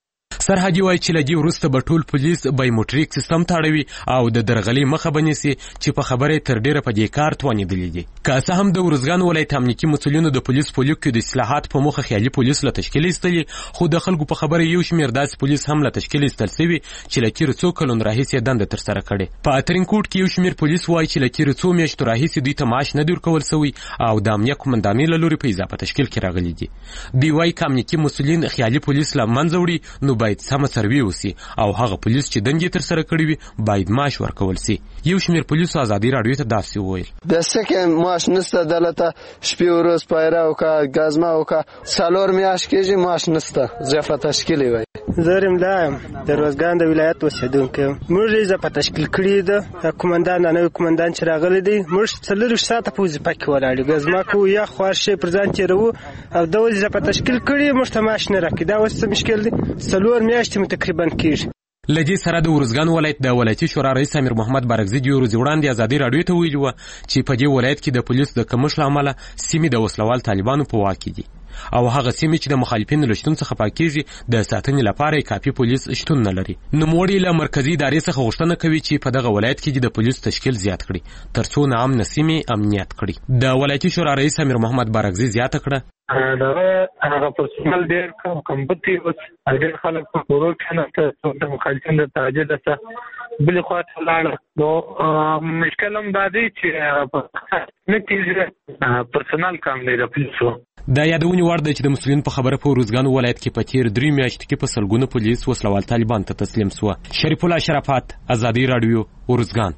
سرحدي وایي چې له دې وروسته به ټول پولیس بایومټریک سیستم ته اړوي او د درغلۍ مخه به نیسي، چې په خبره یې تر ډېره په دې کار توانېدلي دي. که څه هم د اورزګان ولایت امنیتي مسؤلینو د پولیس په لیک کې د اصلاحات په موخه خیالي پولیس له تشکیل ایستلي، خو د خلکو په خبره یو شمېر داسې پولیس هم له تشکیل ایستل سوي چې له تېرو څو کلونو راهیسې دنده ترسره کړې. په ترینکوټ کې یو شمېر پولیس وایي چې له تېرو څو میاشتو راهیسې دوی ته معاش نه دی ورکول سوی او د امنیه قومندانۍ له لوري په اضافه تشکیل کې راغلي دي. دوی وایي که امنیتي مسؤلین خیالي پولیس له منځه وړي نو باید سمه سروي وسي او هغه پولیس چې دندې ترسره کړي وي باید معاش ورکول سي. یو شمېر پولیسو ازادي راډیو ته داسې وویل د سکه معاش نشته، دلته شپې ورځ پایره وکړه، ګازما وکړه، څلور میاشت کېږي معاش نشته، ضعف تشکیلي وایي. زه رملا یم، د اورزګان د ولایت اوسېدونکی یم. موږ یې اضافه تشکیل کړي ده. قومندان نوی قومندان چې راغلی دی، موږ څلورویشت ساعته په وظیفه کې ولاړ یو، ګازما کوو یا خوار شی پر ځان تېروو او دا اوس اضافه تشکیل کړي، موږ ته معاش نه راکړي. دا اوس څه مشکل دی؟ څلور میاشتې مو تقریبا کېږي. له دې سره د اورزګان ولایت د ولایتي شورا رئیس امیر محمد بارکزي دوې ورځې وړاندې ازادي راډیو ته ویلي وه چې په دې ولایت کې د پولیسو د کمښت له امله سیمې د وسلوال طالبانو په واک کې دي او هغه سیمې چې د مخالفینو له شتون څخه پاکېږي د ساتنې لپاره یې کافي پولیس شتون نه لري. نوموړي له مرکزي ادارې څخه غوښتنه کوي چې په دغه ولایت کې د پولیسو تشکیل زیات کړي تر څو ناامنه سیمې امنیت کړي. د ولایتي شورا رئیس امیر محمد بارکزي زیاته کړه دغه هغه پرسونل ډېر کم کمپټي اوس ډېر خلک په کورو کښېناسته، د مخالفین د تعجیل څخه بلې خوا ته لاړه. نو مشکل هم دا دی چې نه کېږي پرسونل کم دی د پولیسو. دا یادونې وړ ده چې د مسؤلینو په خبره په اورزګان ولایت کې په تېر درې میاشتو کې په سلګونه پولیس وسلوال طالبان ته تسلیم سوه. شریف الله شرافت، ازادي راډیو، اورزګان.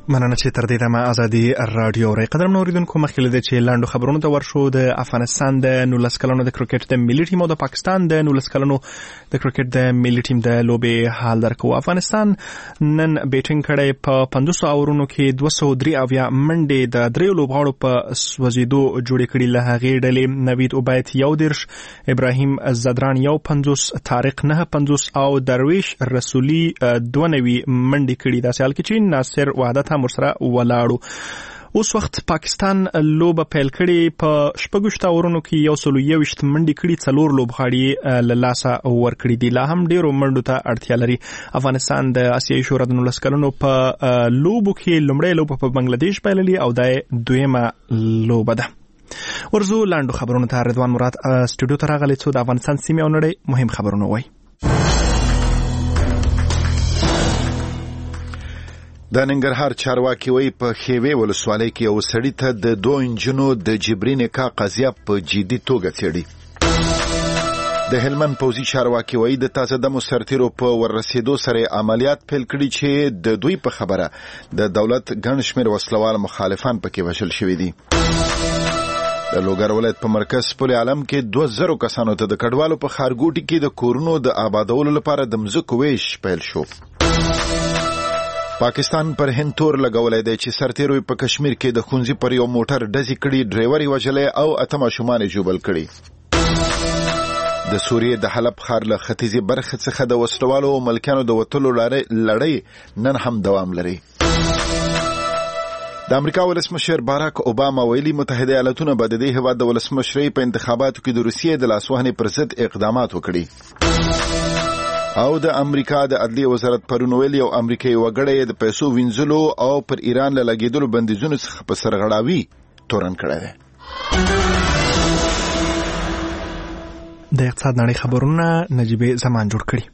مننه چې تر دې دمه ازادي رادیو ری قدرمن اوریدونکو مخکې له دې چې لاندو خبرونو ته ورشو د افغانستان د نولس کلنو د کرکټ د ملي ټیم او د پاکستان د نولس کلنو د کرکټ د ملي ټیم د لوبې حال درکو. افغانستان نن بیټینګ کړی په پنځوس اورونو کې دوه سوه درې اویا منډې د دریو لوبغاړو په سوځېدو جوړې کړي. له هغې ډلې نوید عبید یو دېرش، ابراهیم زدران یو پنځوس، طارق نه پنځوس او درویش رسولي دوه نوي منډې کړي. داسې حال کې چې ناصر وحدت هم ورسره ولاړو. اوس وخت پاکستان لوبه پیل کړي، په شپږ اورونو کې یو سل یوویشت منډې کړي، څلور لوبغاړي له لاسه ورکړي دي. لا هم ډېرو منډو ته اړتیا لري. افغانستان د اسیایي شورا د نولس کلنو په لوبو کې لومړی لوبه په بنگلاديش پیللي او دا دویمه لوبه ده. ورزو لاندو خبرونو ته رضوان مراد سټوډیو ته راغلی څو د افغانستان سیمې او نړۍ مهم خبرونه وایي. د ننګرهار چارواکي وایي په خیوې ولسوالۍ کې یو سړي ته د دوه انجونو د جبري نکاح قضیه په جدي توګه څېړي. د هلمند پوځي چارواکي وایي د تازه دمو سرتیرو په وررسېدو سره عملیات پیل کړي چې د دوی په خبره د دولت ګڼ شمېر وسلوال مخالفان پکې وژل شوي دي. د لوګر ولایت په مرکز پل عالم کې دوه زرو کسانو ته د کډوالو په ښارګوټي کې د کورونو د آبادولو لپاره د مځکو ویش پیل شو. پاکستان پر هند تور لګولای دی چې سرتیرو په کشمیر کې د خونځي پر یو موټر ډزې کړي، ډرایور یې وژلی او اته ماشومان یې ژوبل کړي. د سوریې د حلب ښار له ختیځې برخې څخه د وسلوالو او ملکیانو د وتلو لړۍ نن هم دوام لري. د امریکا ولسمشر باراک اوباما ویلي متحده ایالاتونه به د دې هېواد د ولسمشرۍ په انتخاباتو کې د روسیې د لاسوهنې پر ضد اقدامات وکړي. او د امریکا د عدلیې وزارت پرون ویلي یو امریکایي وګړی د پیسو وینځلو او پر ایران له لګېدلو بندیزونو څخه په سرغړاوي تورن کړی دی. د اقتصاد نړۍ خبرونه نجیبې زمان جوړ کړي.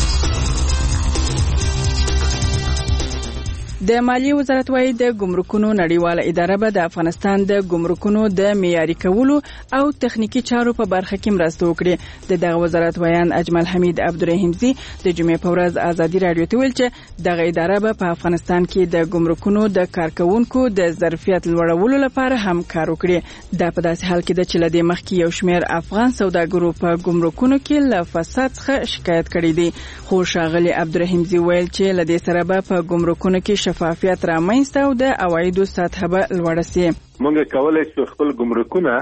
د مالیې وزارت وايي د ګمرکونو نړیواله اداره به د افغانستان د ګمرکونو د معیاري کولو او تخنیکی چارو په برخه کې مرسته وکړي. د دغه وزارت ویان اجمل حمید عبدالرحیمزی د جمعې په ورځ ازادي رادیو ته ویل چې دغه اداره به په افغانستان کې د ګمرکونو د کارکونکو د ظرفیت لوړولو لپاره هم کار وکړي. دا په داسې حال کې ده چې لدې مخکې یو شمېر افغان سوداګرو په ګمرکونو کې له فساد څخه شکایت کړی دی. خو ښاغلي عبدالرحیمزی ویل چې لدې سره به په ګمرکونو کې شفافیت رامنځته او د عوایدو سطح به لوړه سي. موږ کولای شو خپل ګمرکونه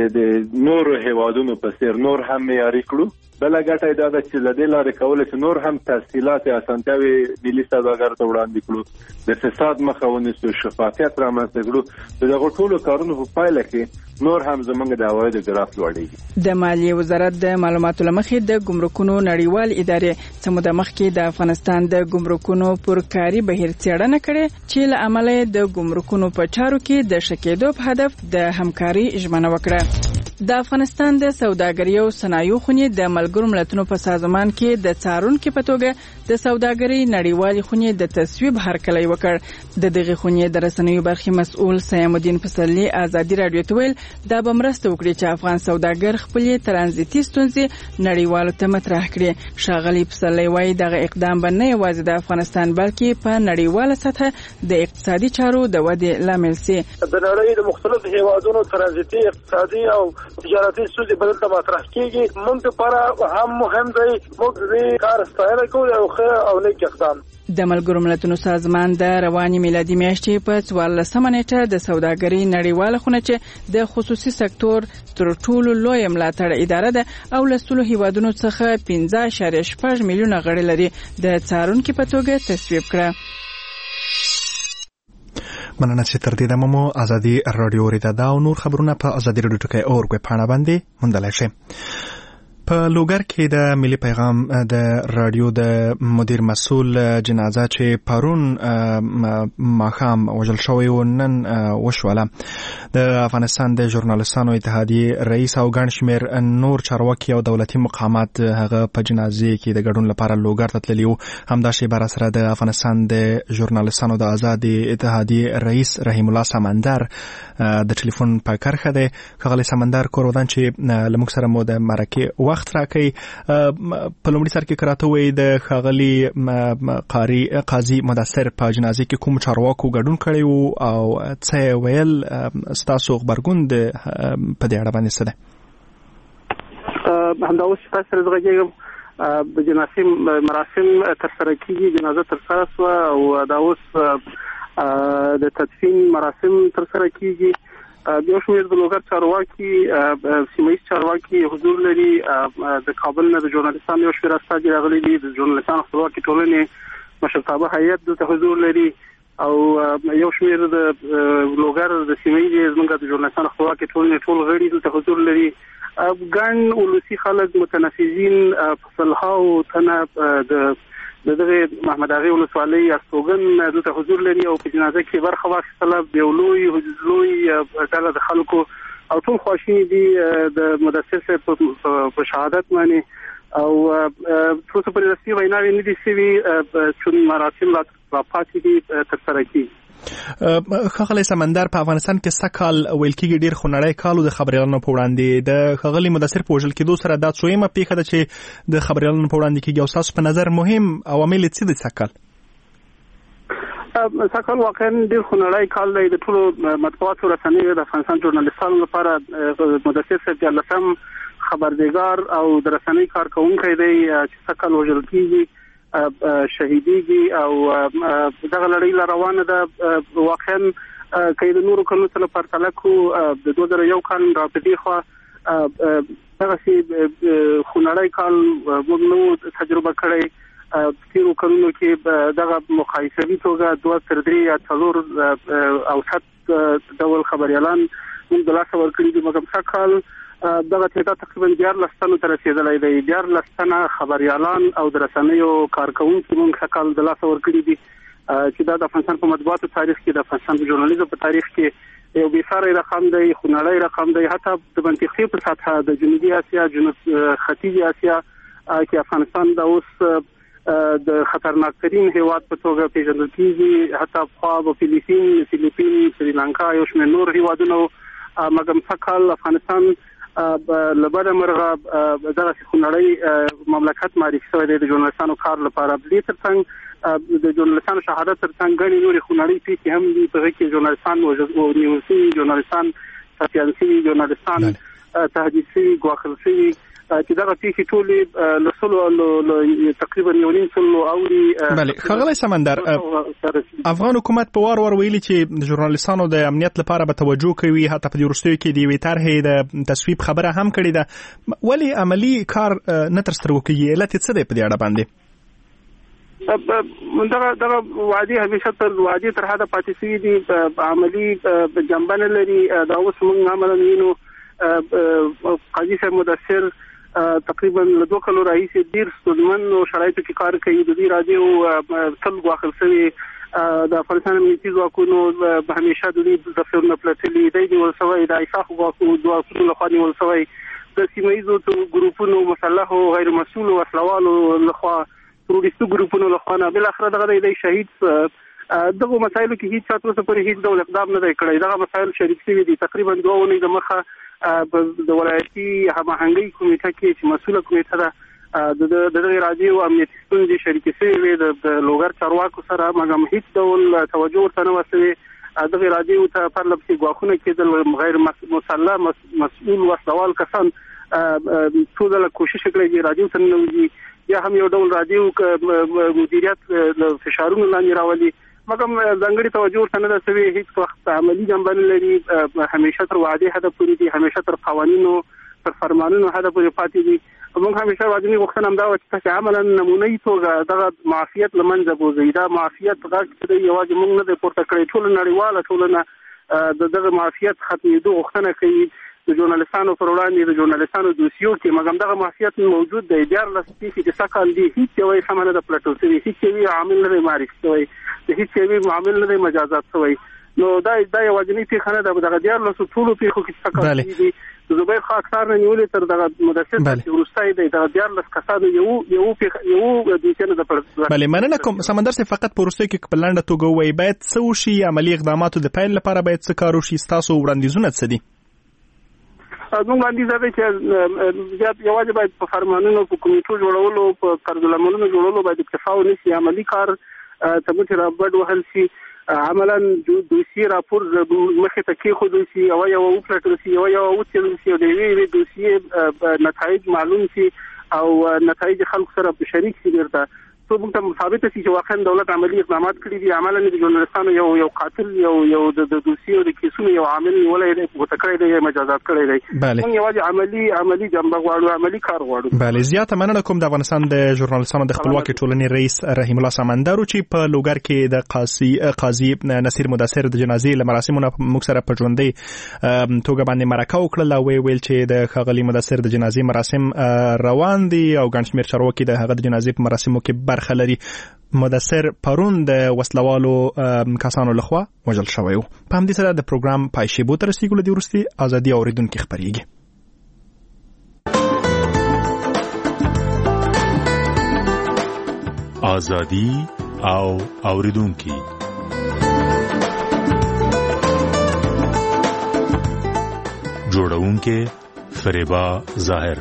د نورو هیوادونو په څیر نور هم معیاري کړو. بل ګټه دا ده چې لدې لارې کولای شو نور هم تسهیلات اسانتیاوي ملي سوداګرو ته وړاندې کړو، د فساد مخه ونیسو، شفافیت رامنځته کړو. د دغه ټولو کارونو په پایله کې نور هم زموږ د عوایدو ګراف لوړیږي. د مالیې وزارت د معلوماتو لمخې د ګمرکونو نړیوال ادارې څه موده مخکې د افغانستان د ګمرکونو پر کاري بهیر څېړنه کړې چې له امله د ګمرکونو په چارو کې د شکېدو په هدف د همکاري ژمنه وکړه. د افغانستان د سوداګرۍ او صنایعو خونې د ملګرو ملتونو په سازمان کې د څارونکو په توګه د سوداګرۍ نړیوالې خونې د تصویب هرکلی وکړ. د دغه خونې د رسنیو برخې مسؤل سیام الدین پسرلی ازادي رادیو ته ویل دا به مرسته وکړي چې افغان سوداګر خپلې ترانزیتي ستونزې نړیوالو ته مطرح کړي. ښاغلي پسرلی وایي دغه اقدام به نه یوازې د افغانستان بلکې په نړیواله سطح د اقتصادي چارو د ودې لامل سي. د نړۍ د مختلفو هیوادونو ترانزیتي اقتصادي او تجارتي ستونزې بدل ته مطرح کیږي. موږ لپاره هم مهم دی موږ دې کار ستایل کوو او ښه او نیک اقدام. د ملګرو ملتونو سازمان د رواني میلادي میاشتې په څوارلسمه نیټه د سوداګرۍ نړیواله خونه چې د خصوصي سکتور تر ټولو لویه ملاتړ اداره ده او له سلو هیوادونو څخه پنځه اعشاریه شپږ میلیونه غړي لري د څارونکو په توګه تصویب کړه. مننه چې تر دې دمه مو ازادي رادیو ریدا دا او نور خبرونه په ازادي رادیو ټکی اور په پاڼه باندې موندلای شئ. په لوګر کې د ملي پیغام د رادیو د مدیر مسؤل جنازه چې پرون ماښام وژل شوی و نن وشوله. د افغانستان د ژورنالستانو اتحادیې رئیس او ګڼ شمېر نور چارواکي او دولتي مقامات هغه په جنازې کې د ګډون لپاره لوګر ته تللي وو. همدا شیبه راسره د افغانستان د ژورنالستانو د ازادې اتحادیې رئیس رحیم الله سمندر د ټلیفون په کرښه دی. ښاغلی سمندر کور ودان چې له موږ سره مو د مرکې وخت راکړي. په لومړي سر کې کراته وي د ښاغلي قاری قاضي مدثر په جنازه کې کوم چارواکو ګډون کړی وو او څه ویل ستاسو خبرګون د په دې اړه باندې څه ده؟ همدا اوس تاسو سره غږیږم. د جنازې مراسم تر سره کیږي، جنازه تر سره شوه او دا اوس د تدفین مراسم تر سره کیږي. یو شمېر د لوګر چارواکي سیمه ییز چارواکي حضور لري. د کابل نه د ژورنالستانو یو شمېر استازي راغلي دي. د ژورنالستانو خپلواکي ټولنې مشرتابه هیئت دلته حضور لري او یو شمېر د لوګر د سیمه ییز زموږ د ژورنالستانو خپلواکي ټولنې ټول غړي دلته حضور لري. ګڼ ولسي خلک متنفذین په سلهاو تنه د دغه محمد اغا ولسوالۍ استوګن دلته حضور لري او په جنازه کې برخه واخیستله. یو لوی لوی ډله د خلکو او ټول خواشیني دي د مدثر صاحب په شهادت باندې او څو څه پرې رسمي ویناوې نه دي شوي چې مراسم لا پاتې دي ترسره کېږي. ښاغلی سمندر، په افغانستان کې سږ کال ویل کېږي ډېر خونړی کال و د خبریالانو په وړاندې. د ښاغلي مدثر په وژل کېدو سره دا څویمه پیښه ده چې د خبریالانو په وړاندې کېږي او ستاسو په نظر مهم عوامل یې څه دي سږ کال؟ سږ کال واقعا ډېر خونړی کال دی د ټولو مطبوعاتو رسنیو د افغانستان ژورنالستانو لپاره. مدثر صاحب دیارلسم خبرنګار او د رسنۍ کارکوونکی دی چې سږ کال وژل کېږي، شهیدیږي او دغه لړۍ لا روانه ده. واقعا که د نورو کلونو سره پرتله کړو د دوه زره یو کال را په دې خوا دغسې خونړی کال موږ نه وو تجربه کړی. تېرو کلونو کې دغه مقایسوي توګه دوه تر درې یا څلور اوسط ډول خبریالان موږ د لاسه ورکړي دي، مګر سږ کال دغه تعداد تقریبا دیارلس تنو ته رسېدلی دی. دیارلس تنه خبریالان او د رسنیو کارکوونکي موږ سږ کال د لاسه ورکړي دي چې دا د افغانستان په مطبوعاتو تاریخ کې د افغانستان په ژورنالیزم په تاریخ کې یو بېساری رقم دی، خونړی رقم دی. حتی د منطقې په سطحه د جنوبي اسیا، جنوب ختیځي اسیا کې افغانستان دا اوس د خطرناکترین هیواد په توګه پیژندل کېږي. حتی پخوا به فلیپین فلیپین سریلانکا یو شمېر نور هیوادونه مګر سږ کال افغانستان لبره مرغه دغه خونړی مملکت معرفي شوی دی د ژورنالستانو کار لپاره. دې ترڅنګ د ژورنالستانو شهادت ترڅنګ ګڼې نورې خونړۍ پیښې هم دي په هغې کې ژورنالستان ونیول شوي، ژورنالستان ټپیان شوي، ژورنالستان تهدید شوي، ګواښل شوي چې دغه پیښې ټولې له سلو تقریبا یو نیم سلو اوړي. بله ښاغلی سمندر، افغان حکومت په وار وار ویلي چې د ژورنالستانو د امنیت لپاره به توجه کوي، حتی په دې وروستیو کې د یوې طرحې د تصویب خبره هم کړې ده. ولې عملي کار نه ترسره کېږي؟ علت یې څه دی په دې اړه باندې؟ دغه دغه وعدې همیشه تر وعدې تر حده پاتې شوي دي، عملي جنبه نه لري. دا اوس موږ عملاً وینو قاضي صاحب مدثر تقریبا له دوه کلو راهیسې ډېر ستونزمنو شرایطو کې کار کوي. د دې راډیو تل ګواښل شوي، د افغانستان امنیتي ځواکونو همیشه د دې دفترونه پلټلي، دی نیول شوی، د ایساخو ځواکونو لخوا نیول شوی، د سیمه ییزو ګروپونو مسلحو غیر مسؤلو وسلوالو لخوا تروریستو ګروپونو لخوا نه. بالاخره دغه دی شهید. دغه مسایلو کې هیڅ چا تر اوسه پورې هیڅ ډول اقدام نه دی کړی. دغه مسایل شریک شوي دي. تقریبا دوه اونۍ د مخه د ولایتي هماهنګۍ کمیټه کې چې مسؤله کمیټه ده د دغه راډیو امنیتي ستونزې شریکې شوې وې د لوګر چارواکو سره، مګر هیڅ ډول توجه ورته نه وه شوې. دغه راډیو ته پرله پسې ګواښونه کېدل، غیر مسلح مسؤول وسلوال کسان څو ځله کوشش کړی چې راډیو ته ننوځي، یا هم یو ډول راډیو مدیریت له فشارونو لاندې راولي، مګر ځانګړې توجه ورته نه ده شوې. هیڅ وخت عملي جنبه نه لري. همیشه تر وعدې حده پورې دي، همیشه تر قوانینو تر فرمانونو حده پورې پاتې دي. موږ همیشه واجبي غوښتنه همدا وه چې تاسې عملاً نمونهي توګه دغه معافیت له منځه بوځئ. دا معافیت غږ چې دی یوازې موږ نه دی پورته کړی، ټوله نړیواله ټولنه د دغه معافیت ختمېدو غوښتنه کوي د ژورنالستانو پر وړاندې د ژورنالستانو دوسیو کې. مګر دغه معافیت موجود دی. دیارلس پیښې چې سږ کال دي، هیڅ یوه یې سمه نه ده پلټل شوې، هیڅ یوې عامل نه دی معرفي شوی، د هیڅ یوې عامل نه دی مجازات شوی. نو دا دا یوازینۍ پیښه نه ده. دغه دیارلسو ټولو پیښو کې سږ کال دي د زبیر خاکسار نه نیولې تر دغه مدثر چې وروستی دی دغه دیارلس کسانو یو یو پیښه یو دوسیه نه ده پلټل. بله مننه کوم سمندر صاحب. فقط په وروستیو کې په لنډه توګه ووایي باید څه وشي، عملي اقداماتو د پیل لپاره باید څه کار وشي، ستاسو وړاندیزونه څه دي؟ موږ باندې زده چې زیات یوازې باید په فرمانونو په کمیټو جوړولو په قراردادونو جوړولو باید اکتفا ونشي، عملی کار ته مو را بډ وهل شي، عملاً دوسیې راپور مخې ته کېښودل شي، یوه یوه وپلټل شي، یوه یوه وڅېړل شي او د یوې یوې دوسیې نتایج معلوم شي او نتایج خلکو سره په شریک شي بیرته څو موږ ته ثابته شي چې واقعا دولت عملي اقدامات کړي دي. عملاً د ژورنالستانو یو یو قاتل یو یو د دوسیو د کیسونو یو عامل نیولی دی، ګوته کړی دی، مجازات کړی دی. موږ یوازې عملي عملي جنبه غواړو، عملي کار غواړو. بله، زیاته مننه کوم د افغانستان د ژورنالستانو د خپلواکۍ ټولنې رئیس رحیم الله سمندر چې په لوګر کې د قاضي قاضي نصیر مدثر د جنازې له مراسمو نه موږ سره په ژوندۍ توګه باندې مرکه وکړله او ویل چې د ښاغلي مدثر د جنازې مراسم روان دي او ګڼ شمېر چارواکي د هغه د جنازې په مراسمو کې برخه لري. مدثر پرون د وسلوالو کسانو لخوا وژل شوی و. په همدې سره د پروګرام پای شیبو ته رسیږو. له دې وروستې ازادي اورېدونکي خپرېږي. ازادي او اورېدونکي جوړونکي فریبا ظاهر.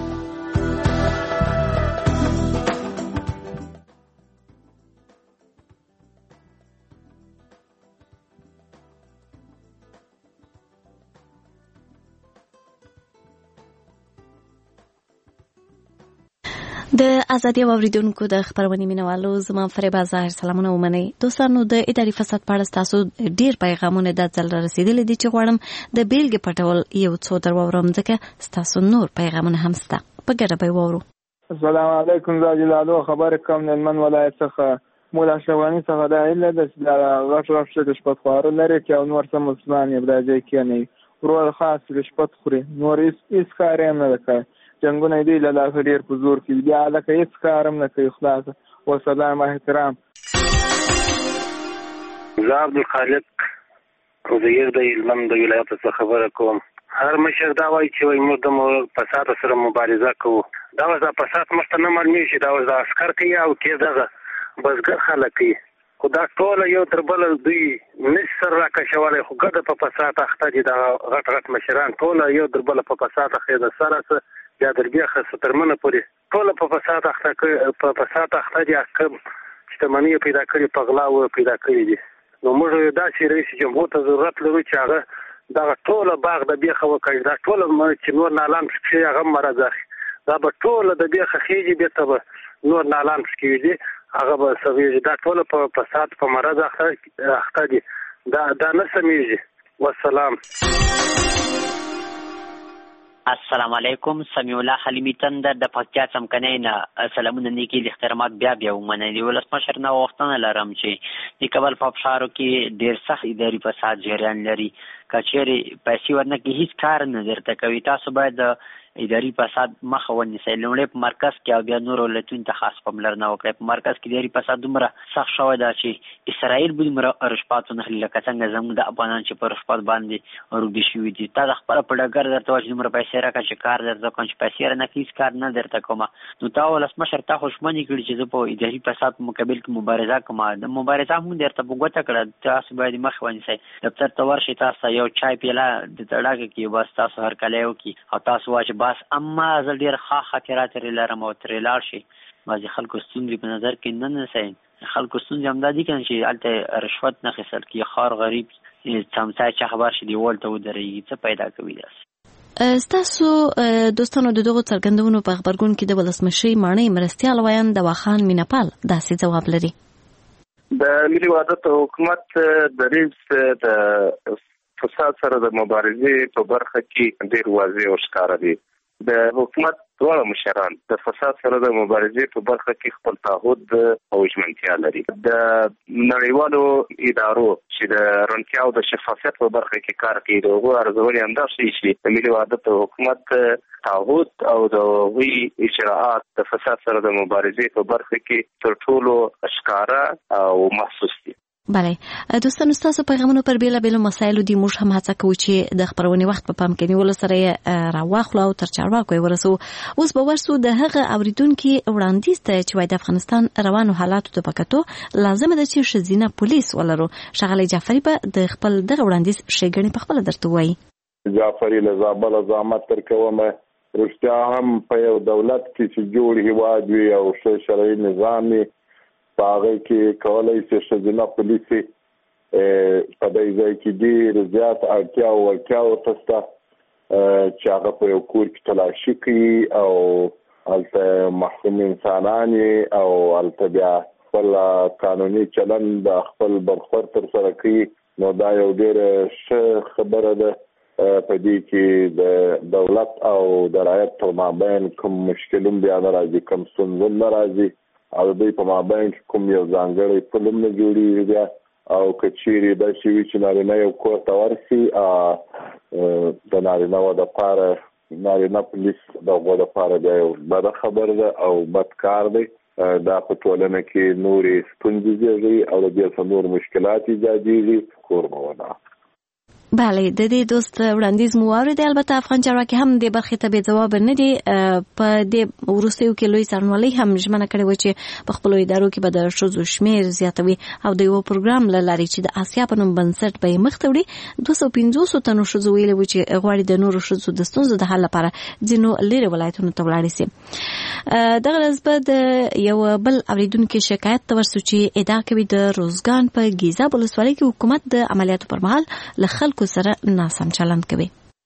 د ازادي اوریدونکو د خبرونې مینوالو زما فریبا ظاهر سلامونه ومنئ. دوستانو، د اداري فساد په اړه تاسو ډیر پیغامونه د ځل رسیدلي دي چې غواړم د بیلګې پټول یو څو در واورم ځکه تاسو نور پیغامونه هم شته. په ګډه به واورو. السلام علیکم. زاجلالو خبر کوم نن من ولایت څخه مولا شوانی څخه د علت د غټ غټ څه شپت خوار لري چې نور سم مسلمان ابراهیم کې نه ورو خاص د شپت خوري نور هیڅ کار نه وکړي. جنگونه دی له ډیر په زور کې بیا لکه هیڅ کارم نه کوي. خلاص او سلام احترام. زه عبدالخالق وزیر د علم د ولایت څخه خبره کوم. هر مشر دا وایي چې وایي موږ د فساد سره مبارزه کوو. دا وز د فساد مخته نه معلومي شي، دا وز د عسکر کوي او کې دغه بزګر خلک کوي. خو دا ټول یو تر بل دوی نس سر راکشولی، خو ګډه په فساد اخته دي. دا غټ غټ مشران ټول یو تر بل په فساد اخته د سره یا درګه خاصه ترمنه پورې ټول په فساد اخته په فساد اخته دي. اکم شتمنۍ پیدا کړي، پغلا و پیدا کړي دي. نو موږ دا چې رئیس جمهور ته ضرورت لرو چې هغه دا ټول باغ د بیخه وکړي، دا ټول چې نور نالان چې هغه مرز اخی، دا به ټول د بیخه خېږي، بیرته به نور نالان کېږي، هغه به سویږي. دا ټول په فساد په مرز اخته دي. دا دا نه سمېږي. والسلام. السلام علیکم. سمیع الله حلیمی تندر د پکتیا څمکنۍ نه سلامونه نیکي د احترامات بیا بیا ومنئ. ولسمشر نه غوښتنه لرم چې د کابل په ابشارو کې ډېر سخت اداري فساد جریان لري. که چیرې پیسې ورنه کې هیڅ کار نه درته کوي، تاسو باید د اداري فساد مخه ونیسئ. لومړی په مرکز کې او بیا نورو ولایتونو ته خاص پاملرنه وکړئ. په مرکز کې اداري فساد دومره سخت شوی ده چې اسرائیل به دومره رشوت ونه اخلي لکه څنګه زموږ د افغانان چې په رشوت باندې روږدي شوي دي. تا د خپله په ډګر درته وایي چې دومره پیسې راکړه چې کار درته وکړم، چې پیسې رانه هیڅ کار نه درته کومه. نو تا ولسمشر تا خوشمنې کړي چې زه په اداري فساد په مقابل کې مبارزه کوم. د مبارزه موږ درته په ګوته کړه، تاسو باید مخ ونیسئ. دفتر ته ورشئ، تاسو یو چای پیاله د تړاکه کې بس تاسو هرکلی وکړي او تاسو وایي چې بس اما زه ډېر ښه خاطرات ترې لرم او ترې لاړ شي. بعضې خلکو ستونزې په نظر کې نه نیسئ. خلکو ستونزې همدا دي که نه چې هلته رشوت نه اخیستل کېږي، خار غریب څمڅای چې خبر شي دیوال ته ودرېږي، څه پیدا کوي داسې. ستاسو دوستانو د دغو څرګندونو په خبرګون کې د ولسمشرۍ ماڼۍ مرستیال ویان دواخان میناپال داسې ځواب لري. د ملي وحدت حکومت دریځ د فساد سره د مبارزې په برخه کې ډېر واضح او ښکاره دي. د حکومت دواړه مشران د فساد سره د مبارزې په برخه کې خپل تعهد او ژمنتیا لري. د نړیوالو ادارو چې د روڼتیا او د شفافیت په برخه کې کار کوي، د هغو ارزونې همدا ښیي چې د ملي وحدت حکومت تعهد او د هغوی اجراءات د فساد سره د مبارزې په برخه کې تر ټولو ښکاره او محسوس دي. بله دوستانو، ستاسو پیغامونو پر بیلابیلو مسایلو دي. موږ هم هڅه کوو چې د خبرونې وخت په پام کې نیولو سره یې راواخلو او تر چارواکو یې ورسو. اوس به ورسو د هغه اورېدونکي وړاندیز ته چې وایي د افغانستان روانو حالاتو ته په کتو لازمه ده چې ښځینه پولیس ولرو. ښاغلی جعفري به د خپل دغه وړاندیز ښېګڼې په خپله درته ووایي. جعفري له زابل زعامت تر کومه رښتیا هم په یو دولت کې چې جوړ هیواد وي او ښه شرعي نظام وي په هغه کې کولی شي ښځینه پولیسي په دې ځای کې ډېر زیات اړتیا او وړتیا ورته شته چې هغه په یو کور کې تلاشي کوي او هلته محکوم انسانان او هلته بیا خپل قانوني چلند د خپل برخور تر سره کوي. نو دا یو ډېره ښه خبره ده. په دې کې د دولت او د رعیت په مابین کوم مشکلونه بیا نه راځي، کوم ستونزې نه راځي او د دوی په مابین کوم یو ځانګړی فلم نه جوړېږي بیا او که چیرې داسې وي چې نارینه یو کور ته ورسي د نارینه و دپاره نارینه پولیس د هغو دپاره بیا یو بده خبر ده او بد کار دی. دا په ټولنه کې نورې ستونزې زیږوي او د دې څخه نور مشکلات ایجادېږي. کور مو ودان. بله، د دې دوست وړاندیز مو واورېدی. البته افغان چارواکي هم دې برخې ته بې ځوابه نه دي. په دې وروستیو کې لوی څارنوالۍ هم ژمنه کړې وه چې په خپلو ادارو کې به د ښځو شمېر زیاتوي او د یوه پروګرام له لارې چې د آسیا په نوم بنسټ به یې مخته وړي. دوه سوه پنځوسو تنو ښځو ویلي وو چې غواړي د نورو ښځو د ستونزو د حل لپاره ځینو لرې ولایتونو ته ولاړې سي. دغه ورځ به د یو بل اورېدونکي شکایت ته ورسو چې ادعا کوي د روزګان په ګیزاب ولسوالۍ کې حکومت د عملیاتو پر مهال له خلکو سره ناسم چلند کوي.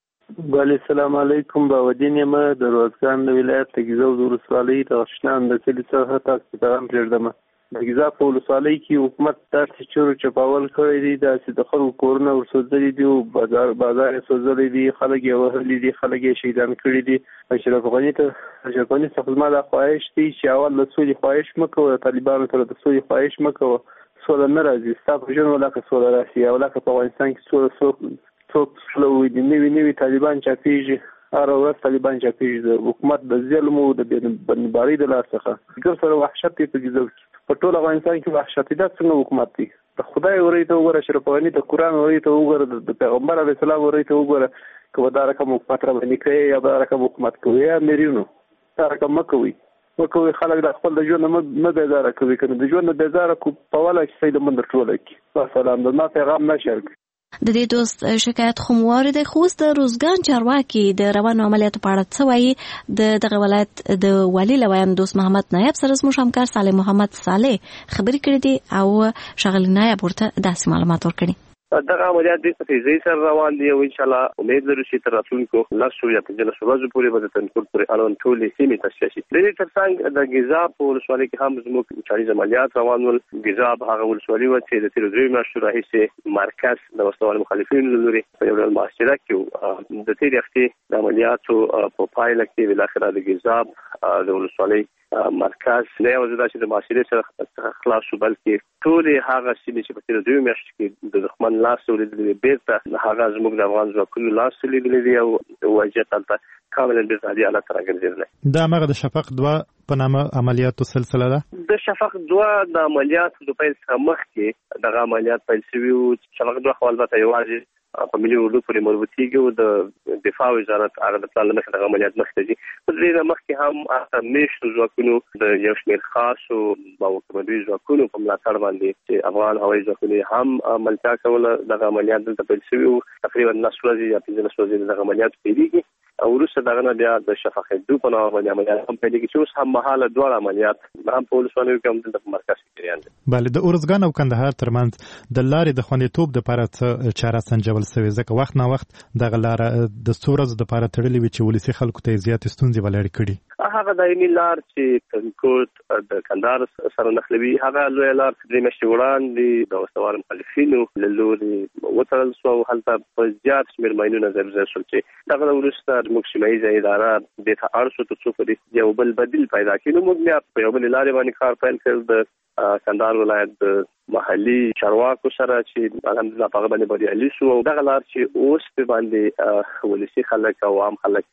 بله، السلام علیکم. باودین یم د روزګان د ولایت د ګیزاب ولسوالۍ د غشنان د کلي څخه تاسو ته هم پرېږدم. د ګیزاب په ولسوالۍ کې حکومت داسې چورو چپاول کړی دی، داسې د خلکو کورونه ورسوځلي دي او بازار بازار یې سوځلی دي، خلک یې وهلي دي، خلک یې شهیدان کړي دي. اشرف غني ته اشرف غني څخه زما دا خواهش دی چې اول د سولې خواهش مه کوه، طالبانو سره د سولې خواهش مه کوه. سوله نه راځي، ستا په ژوند ولکه سوله راشي او لکه په افغانستان کې سوله څوک څوک سوله وویني. نوي نوي طالبان چاپېږي، هره ورځ طالبان چاپېږي. د حکومت د ظلم او د بندبارۍ د لار څخه ګر سره وحشت دی په ګیزاب کې. په ټول افغانستان کې وحشت دی. دا څنګه حکومت دی؟ د خدای ورۍ ته وګوره، اشرف غني د قرآن ورۍ ته وګوره، د پیغمبر علیه السلام ورۍ ته وګوره. که به دا رقم حکومت را باندې کوي یا دا رقم حکومت کوي یا میرینو دا رقم مه کوئ. وکوي خلک د خپل د ژوند نه بیزاره کوي، کنه د ژوند نه بیزاره کو په ولا چې سید من ټوله کی. والسلام. د ما پیغام نشرک. د دې دوست شکایت خو موارد خو د روزګان چارواکي د روانو عملیاتو په اړه څه وایي. د دغه ولایت د والي لویان دوست محمد نایب سره زموږ همکار صالح محمد صالح خبرې کړې دي او شغل نایب ورته داسې معلومات ورکړي. دغه عملیات د تیزی سره روان دي او ان شاء الله امید لرو چې تر راتلونکو لاسو یا پنځه ورځې پورې به د تنکور پر اړوند ټولې سیمې تشریح شي. د دې ترڅنګ د ګیزاب په ولسوالۍ کې هم زموږ چاري عملیات روان ول. ګیزاب هغه ولسوالۍ و چې د تیر دوی میاشتو راهیسې مرکز د وسوال مخالفینو لوري په یو ډول محاصره کې د تیر هفتې د عملیاتو په پایله کې بل اخر د ګیزاب د ولسوالۍ مرکز نه یوازې دا چې د محاصرې سره خلاص شو بلکې ټولې هغه سیمې چې په تیر دوی میاشتو کې د دښمن لاس ولېدلې بیرته هغه زموږ د افغان ځواکونو لاس ولېدلې دي او وضعیت هلته کاملا بیرته عادي حالت ته راګرځېدلی. دا هماغه د شفق دوه په نامه عملیاتو سلسله ده. د شفق دوه د عملیاتو د پیل څخه مخکې دغه عملیات پیل شوي وو. شفق دوه خو البته یوازې په ملي اردو پورې مربوطېږي او د دفاع وزارت هغه د پلان له مخې دغه عملیات مخکې ځي. په دې نه مخکې هم اته میاشتو ځواکونو د یو شمېر خاصو باوقفمندوي ځواکونو په ملاتړ باندې چې افغان هوایي ځواکونو هم عملتیا کوله دغه عملیات دلته پیل شوي وو. تقریبا لس ورځې یا پنځلس ورځې دغه عملیات پیلېږي او وروسته دغه نه بیا د شفق دو په نامه باندې عملیات هم پیلېږي چې اوس هم مهاله دواړه عملیات هم په ولسوالیو کې هم دلته په مرکز کې جریان دي. بله، د ارزګان او کندهار ترمنځ د لارې د خوندیتوب دپاره څه چاره سنجول سوې؟ ځکه وخت نا وخت دغه لاره د څو ورځو دپاره تړلې وي چې ولسي خلکو ته یې زیاتې ستونزې ولرې کړي. هغه دایمي لار چې تنکوټ د کندهار سره نښلوي هغه لویه لار چې درې میاشتې وړاندې د وسوال مخالفینو له لورې وتړل سوه او هلته په زیات شمېر ماینونه ځای پر ځای شول چې دغه وروسته زموږ سیمه ییزه اداره دې ته اړ شو تر څو په دې یو بل بدیل پیدا کړي. نو موږ بیا په یو بلې لارې باندې کار پیل کړ د کندهار ولایت د محلي چارواکو سره چې الحمدلله په هغه باندې بریالي شو او دغه لار چې اوس په باندې ولسي خلک او عام خلک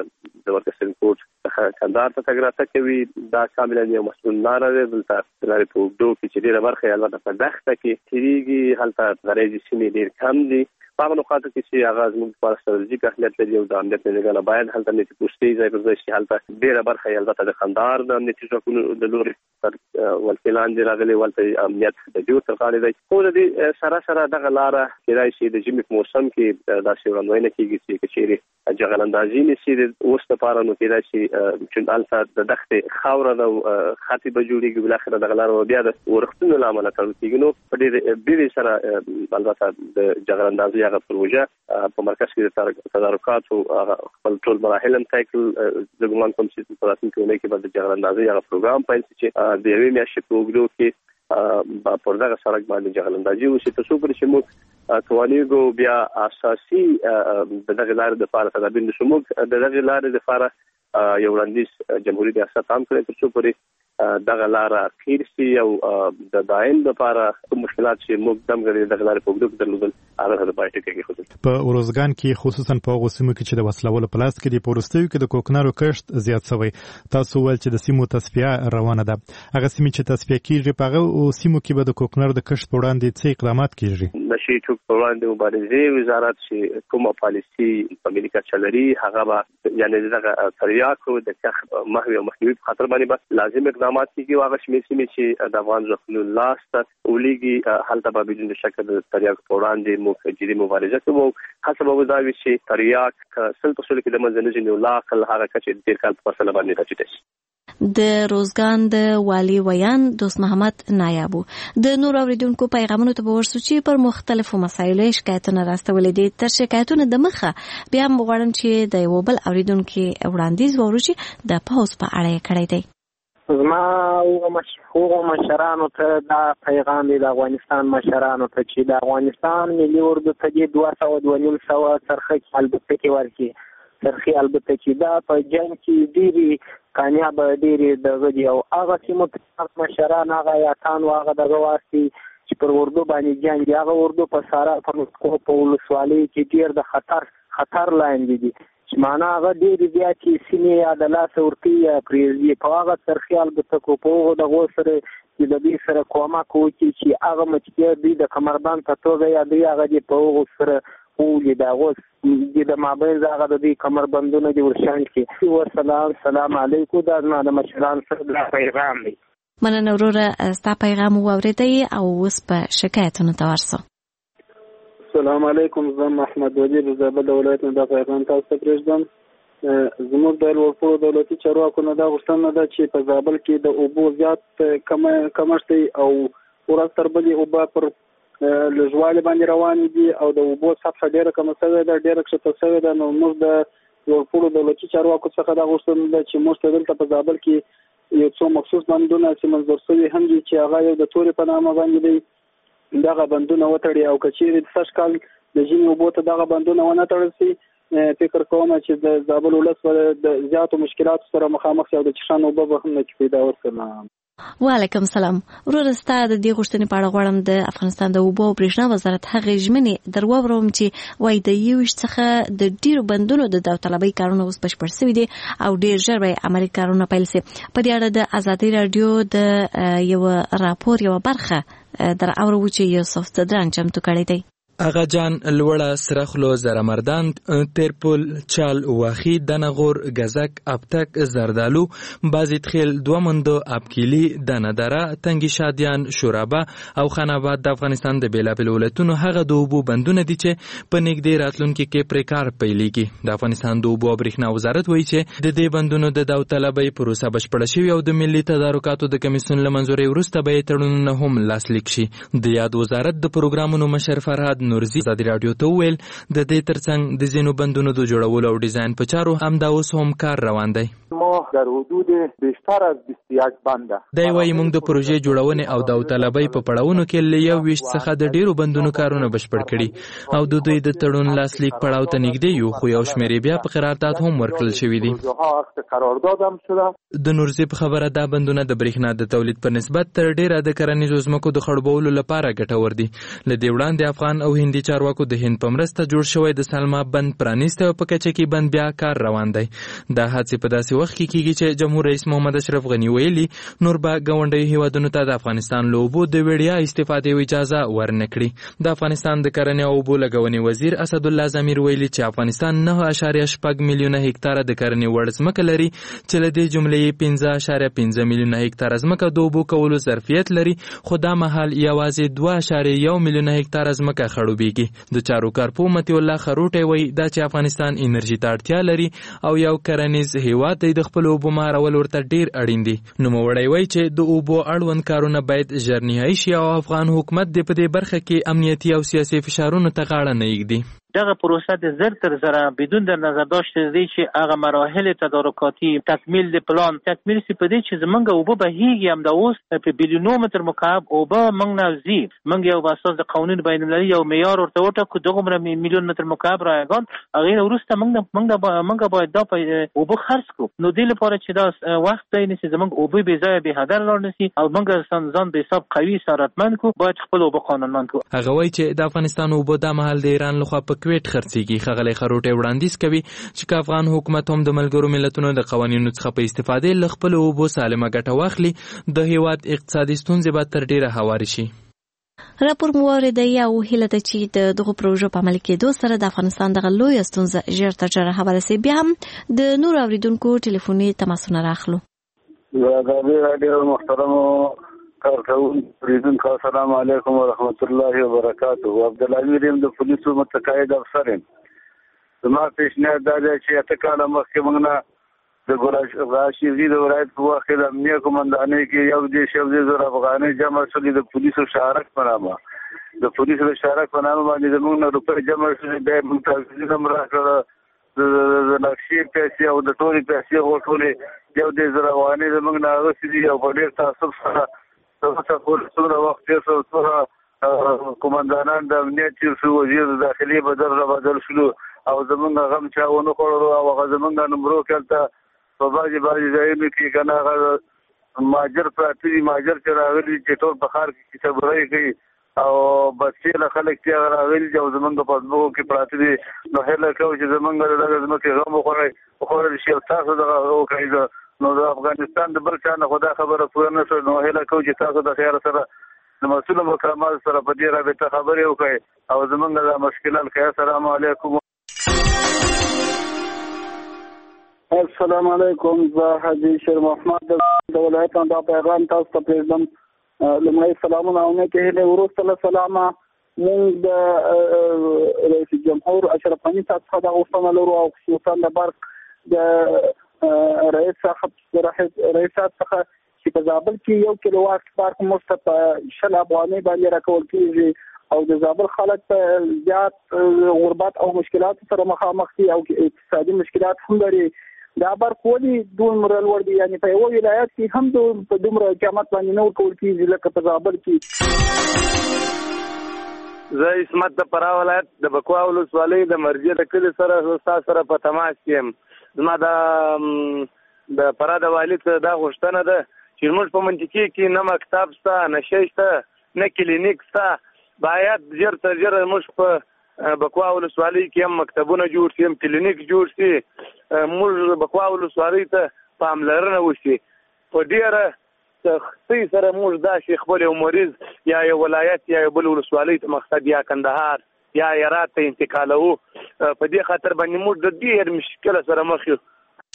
د ورکسنکوټ څخه کندهار ته تګ راتګ کوي دا کاملا یو مسؤل لاره ده. دلته د لارې په اوږدو کې چې ډېره برخه یې البته په دښته کې تېرېږي، هلته غریزي سیمې ډېر کم دي هغه نقاط کې چې هغه زموږ لپاره ستراتیژیک اهمیت لري او د امنیت نگرانه باید هلته امنیتي پوستې ځای پر ځای شي. هلته ډېره برخه یې البته د کندهار د امنیتي ځواکونو د لوري تر ولکې لاندې راغلي، ولته امنیت د ډیو تر غاړې دی. خو د دې سره سره دغه لاره کېدای شي د ژمي په موسم کې داسې وړاندوینه کېږي چې که چیرې جغل اندازي نیسي د اوس لپاره، نو کېدای شي چې هلته د دښتې خاوره ده او خطې به جوړېږي، بالاخره دغه لاره بیا د ورښتونو له امله تړل کېږي. نو په ډېرې بیړې سره البته د جغل اندازي هغه پروژه په مرکز کې د تدارکاتو خپل ټول مراحل هم طی کړل. زه ګومان کوم چې په راتلونکي اونۍ کې به د جغل اندازي هغه پروګرام پیل شي چې د یوې میاشتې په اوږدو کې پر دغه سړک باندې جغل اندازي وشي، تر څو پورې چې موږ توانېږو بیا اساسي د دغې لارې دپاره تدابیر نیسو. موږ د دغې لارې دپاره یو وړاندیز جمهوري ریاست هم کړی تر څو پورې دغه لاره خیر شي او د دایم لپاره کوم مشکلات چې موږ دمګړي دغه لارې په اوږدو کې درلودل هغه د پای ټکی کېښودل. په اروزګان کې خصوصا په هغو سیمو کې چې د وسلوالو په لاس کې دي، په وروستیو کې د کوکنارو کښت زیات شوی. تاسو ویل چې د سیمو تصفیه روانه ده. هغه سیمې چې تصفیه کېږي په هغه سیمو کې به د کوکنارو د کښت په وړاندې څه اقدامات کېږي؟ نشي توک په وړاندې مبارزې وزارت چې کومه پالیسي په ملي کچه لري هغه به یعنې دغه تریاکو د کښت محوي او مخنیوي په خاطر باندې به لازم اقدامات کېږي. هغه شمېر سیمې چې د افغان ځواکونو لاس ته ولېږي هلته به بدون شک د تریاکو په وړاندې موږ جدي مبارزه کوو. هڅه به دا وي چې تریاک سل په سلو کې د منځه نه ځي، نو لا اقل هغه کچې د تېر کال په پرتله باندې راټیټه شي. د روزګان د والي ویان دوست محمد نایابو د نور اوریدونکو پیغامونو ته ورسو چې پر مختلفو مسایلو شکایتونه راستولې دي. تر شکایتونو د مخه بیا هم غواړم چې د یو بل اوریدونکو وړاندیز وورو چې د پوز په اړه یې کړی دی. زما هغو مشرانو ته دا پیغام دی، د افغانستان مشرانو ته چې د افغانستان ملي اردو ته دې دوه سوه دوه نیم سوه څرخکې البتکې ورکړي. څرخي البتکې دا په جنګ کې ډېرې کامیابه ډېرې دغه دي او هغه سیمو ته مشران هغه یاتان و هغه دغه واستي چې پر اردو باندې جنګ دي. هغه اردو په سارا په ولسوالۍ کې ډېر د خطر خطر لاندې دي چې معنا هغه ډېرې زیاتې سیمې یا د لاسه ورکوي یا پرېږدي. په هغه څرخي البتکو په هغو دغو سره چې د دوی سره کومک وکړي چې هغه مچکې دوی د کمربند په توګه یا دوی هغه دې په هغو سره وولي، د هغو د مابین هغه د دوی کمربندونه دې ورشانډ کړي. وسلام سلام علیکم. دا زما د مشرانو سره دا پیغام دی. مننه وروره، ستا پیغام واورېدی او اوس په شکایتونو ته ورسو. السلام علیکم. زه احمد ولی د زابل ولایت نه دا پیغام تاسو ته پرېږدم. زموږ د لوړپوړو دولتي چارواکو نه دا غوښتنه ده چې په زابل کې د اوبو زیات کمښت دی او ورځ تر بلې اوبه پر لږوالي باندې روانې دي او د اوبو سطحه ډېره کمه شوې ده، ډېره کښته شوې ده. نو موږ د لوړپوړو دولتي چارواکو څخه دا غوښتنه ده چې موږ ته دلته په زابل کې یو څو مخصوص بندونه چې منظور شوي هم دي چې هغه یو د تورې په نامه باندې دی، دغه بندونه وتړي او که چیرې د سږ کال د ژمي اوبو ته دغه بندونه ونه تړل شي، فکر کوم چې د زابل ولس به د زیاتو مشکلاتو سره مخامخ شي او د څښاک اوبه به هم نه پیدا ورسره. وعلیکم سلام. وروره ستا د دې غوښتنې په اړه غواړم د افغانستان د اوبو او برېښنا وزارت هغې ژمنې در واورم چې وایي د یوویشت څخه د ډېرو بندونو د داوطلبۍ کارونه اوس بشپړ شوي دي او ډېر ژر به عملي کارونه پیل شي. په دې اړه د ازادي راډیو د یو راپور یوه برخه در اورو چې یوسف صدران چمتو کړی دی. آغا جان لوړه سرخلو زرمردند ترپل چال واخی دنغور گزک ابتک زردالو بازید خیل دومندو ابکیلی دندره تنگی شادیان شورابه او خاناباد د افغانستان د بیلابل ولایتونو هغه د اوبو بندونه دي چې په نږدې راتلونکي کې پرې کار پیلېږي. د افغانستان د اوبو او برېښنا وزارت وایي چې د دې بندونو د داوطلبۍ پروسه بشپړه شوې او د ملي تدارکاتو د کمیسیون له منظورۍ وروسته به یې تړونونه هم لاسلیک شي. د یاد وزارت د پروګرامونو مشر فرهاد نورزي ازادي راډیو ته وویل د دې ترڅنګ د ځینو بندونو د جوړولو او ډیزاین په چارو همدا اوس هم کار روان دی. ما در حدود بیشتر از بیست و یک بنده دی وایي موږ د پروژې جوړونې او داوطلبۍ په پړاوونو کې له یو ویشت څخه د ډیرو بندونو کارونه بشپړ کړي او د دوی د تړون لاسلیک پړاو ته نږدې یو، خو یو شمېر بیا په قرارداد هم ورکړل شوي دي. د نورزي په خبره دا بندونه د برېښنا د تولید په نسبت تر ډیره د کرنیزو ځمکو د خړوبولو لپاره ګټور دي. له دې وړاندې افغان او هندي چارواکو د هند په مرسته جوړ شوی د سلما بند پرانیسته او په کچه کې بند بیا کار روان دی. دا حادثه په داسې وخت کې کیږي چې جمهور رئیس محمد اشرف غنی ویلي نور به ګاونډي هیوادونو ته د افغانستان له اوبو د وړیا استفادې اجازه ورنکړي. د افغانستان د کرنې او اوبو لګونې وزیر اسد الله زمیر ویلي چې افغانستان نه اشاریه شپږ میلیونه هکتاره د کرنې وړ ځمکه لري چې له دې جملې پنځه اشاریه پنځه میلیونه هکتاره ځمکه د اوبو کولو ظرفیت لري، خو دا مهال یوازې دوه اشاریه یو میلیونه هکتاره ځمکه خړوبېږي. د چارو کارپو مطیع الله خروټی وایي دا چې افغانستان انرژي ته اړتیا لري او یو کرنیز هیواد دی د خپلو اوبو مهارول ورته ډېر اړین دي. نوموړی وایي چې د اوبو اړوند کارونه باید ژر نهایي شي او افغان حکومت دې په دې برخه کې امنیتي او سیاسي فشارونو ته غاړه نه ایږدي. دغه پروسه د زر تر زره بدون در نظر داشته دی چې هغه مراحل تدارکاتی تکمیل د پلان تکمیل سی په دې چې زمونږ اوبه بهیږي هم د اوس په بیلیونو متر مکعب اوبه موږ نه زی موږ یو اساس د قانون بین المللي یو معیار ورته وټاکو دغه میلیون متر مکعب رایگان هغه وروسته موږ موږ موږ باید دا په اوبه خرڅ کړو. نو دې لپاره چې دا وخت دی چې زمونږ اوبه بې ځای به هدر لاړ نشي او موږ ځان به حساب قوي سراتمن کو باید خپل اوبه قانونمند کو. هغه وایي چې د افغانستان اوبه د محل د ایران لخوا په کویټ خرڅيږي. خغلی خروټی وړاندیز کوي چې که افغان حکومت هم د ملګرو ملتونو د قوانینو څخه په استفادې له خپلو اوبو سالمه ګټه واخلي د هیواد اقتصادي ستونزې به تر ډیره هوارې شي. راپور مو واورېدی او هیله ده چې د دغو پروژو په عملي کېدو سره د افغانستان دغه لویه ستونزه ژر تر ژره هواره سي. بیا هم د نورو اورېدونکو ټلیفوني تماسونه راخلو. محترمو کارکوونکو اوریدونکو السلام علیکم ورحمت الله وبرکاته. عبدالامیر یم د پولیسو متقاعد افسر یم. زما پیشنهاد دا دی چې اته کاله مخکې موږ نه د غاشیزي د ولایت په وخت کې د امنیه قومندانۍ کې یو دېرش یو دېرش زره افغانۍ جمع شولې د پولیسو شارک په نامه د پولیسو د شارک په نامه باندې زموږ نه روپۍ جمع شولې بیا یې موږ تعویض هم راکړه د نقشې پیسې او د ټولې پیسې غوښتلې یو دېرش زره افغانۍ زموږ نه اخیستې دي او په ډېر تعصب سره څومره وخت تېر شو څومره قومندانان د امنیت تېر شو وزیر د داخلي بدل را بدل شلو او زمونږ غم چا ونه خوړلو او هغه زمونږ نمبرو کې هلته په بعضې بعضې ځایونو کې که نه هغه مهاجر پراته دي مهاجر چې راغلي چې ټول په ښار کې کیسهبرۍ کوي او بچېله خلک چې هغه راغلي دي او زمونږ په ځمکو کې پراته دي. نو هیله کوو چې زمونږ د دغه ځمکې غم وخوړی وخوړل شي او تاسو دغه وکړئ. نو د افغانستان د بل چا نه خو دا خبره پوره نه شوه. نو هیله کوو چې تاسو د خیال سره د مسؤلو مقاماتو سره په دې رابطه خبرې وکړئ او زمونږ دا مشکلات ښه. السلام علیکم. السلام علیکم. زه حاجي شیر محمد د ولایت نه دا پیغام تاسو ته پرېږدم. لومړی سلامونه او نیکې هیلې وروسته له سلامه موږ د رئیس جمهور اشرف غني صاحب څخه دا غوښتنه لرو او خصوصا د برق د رئیس صاحب رئیس صاحب څخه چې په زابل کې یو کیلو واټ برق موږ ته په شل افغانۍ باندې راکول کېږي او د زابل خلک په زیات غربت او مشکلاتو سره مخامخ دي او اقتصادي مشکلات هم لري. دا برق ولې دومره لوړ دی؟ یعنې په یوه ولایت کې هم په دومره قیمت باندې نه ورکول کېږي لکه په زابل کې. زه عصمت د فراه ولایت د بکوا ولسوالۍ د مرجې د کلي سره ستاسو سره په تماس کې یم. زما د د فراه د والي څخه دا غوښتنه ده چې موږ په منطقې کې نه مکتب شته نه شی شته نه کلینیک شته. باید ژر تر ژره موږ په بکوا ولسوالۍ کې هم مکتبونه جوړ شي هم کلینیک جوړ شي. موږ بکوا ولسوالۍ ته پاملرنه وشي. په ډېره سختۍ سره موږ دا شي خپل یو مریض یا یو ولایت یا یو بل ولسوالۍ ته مقصد یا کندهار یا هرات ته انتقالوو. په دې خاطر باندې موږ د ډېر مشکل سره مخ یو.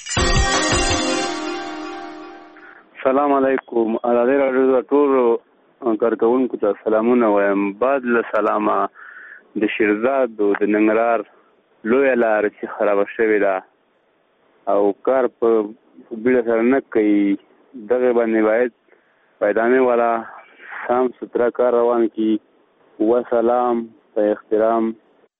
سلام علیکم. ازادي راډیو د ټولو کارکوونکو ته سلامونه وایم. بعد له سلامه د شیرزاد د ننګرهار لویه لاره چې خرابه شوې ده او کار په بیړه سره نه کوي دغه باندې باید پیدانې والا سم سوتره کار روان کړي. وسلام په احترام.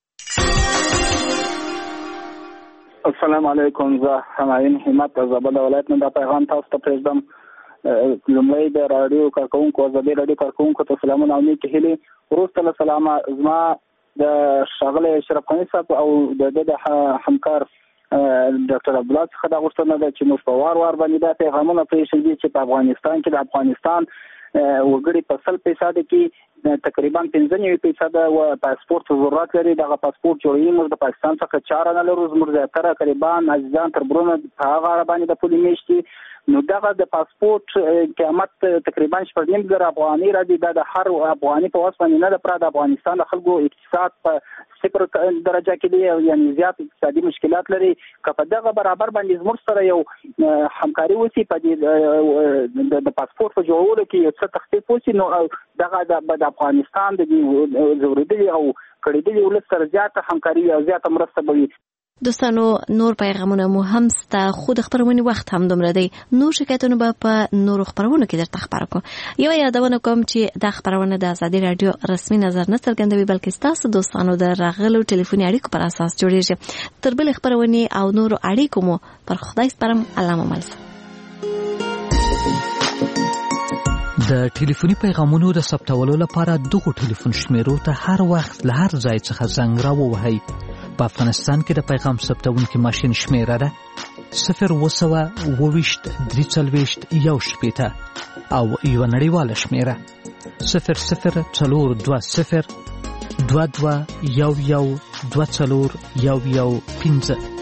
السلام علیکم. زه همایون همت از زابل ولایت نه دا پیغام تاسو ته پرېږدم. لومړی د راډیو کارکوونکو ازادي راډیو کارکوونکو ته سلامونه او نیکې هیلې. وروسته له سلامه زما د ښاغلي اشرف غني صاحب او د ده د همکار ډاکټر عبدالله څخه دا غوښتنه ده چې موږ په وار وار باندې دا پیغامونه پرېښودي چې په افغانستان کې د افغانستان وګړي په سل فیصد کې تقریبا پنځه نوي فیصد و پاسپورت ضرورت لري. دغه پاسپورت جوړوي موږ د پاکستان څخه چاره نه لرو. زموږ زیاتره تقریبا عزیزان تر برونه په هغه اړه باندې د پولي میشتي. نو دغه د پاسپورت قیمت تقریبا شپږ نیم زره افغاني راځي. دا د هر افغاني په وس باندې نه د پرا د افغانستان د خلکو اقتصاد په صفر درجه کې دی، یعنی زیات اقتصادي مشکلات لري. که په دغه برابر باندې زموږ سره یو همکاري وسی په دې د پاسپورت په جوړولو کې یو څه تخفیف وسی، نو دغه د افغانستان د ضروري او کړيدلي ولس سره زیاته همکاري او زیاته مرسته کوي. دوستانو نور پیغامونه مو هم ستا خود خبرونه وخت هم دومره دی. نور شکایتونه به په نور خبرونه کې درته خبر کوم. یو یادونه کوم چې د خبرونه د آزادي رادیو رسمي نظر نه څرګندوي، بلکې تاسو دوستانو د راغلو ټلیفوني اړیکو پر اساس جوړیږي. تر بل خبرونه او نور اړیکو مو پر خدای سپارم. الله مو مل. د ټلیفوني پیغامونو د ثبتولو لپاره دغه ټلیفون شمیرو ته هر وخت له هر ځای څخه زنګ راووهئ. په افغانستان کې د پیغام ثبتونکي ماشین شمیره ده صفر وسوه اوويشت درې څلوېښت یو شپېته او یوه نړیواله شمیره صفر صفر څلور دوه صفر دوه دوه یو یو دوه څلور یو یو پنځه.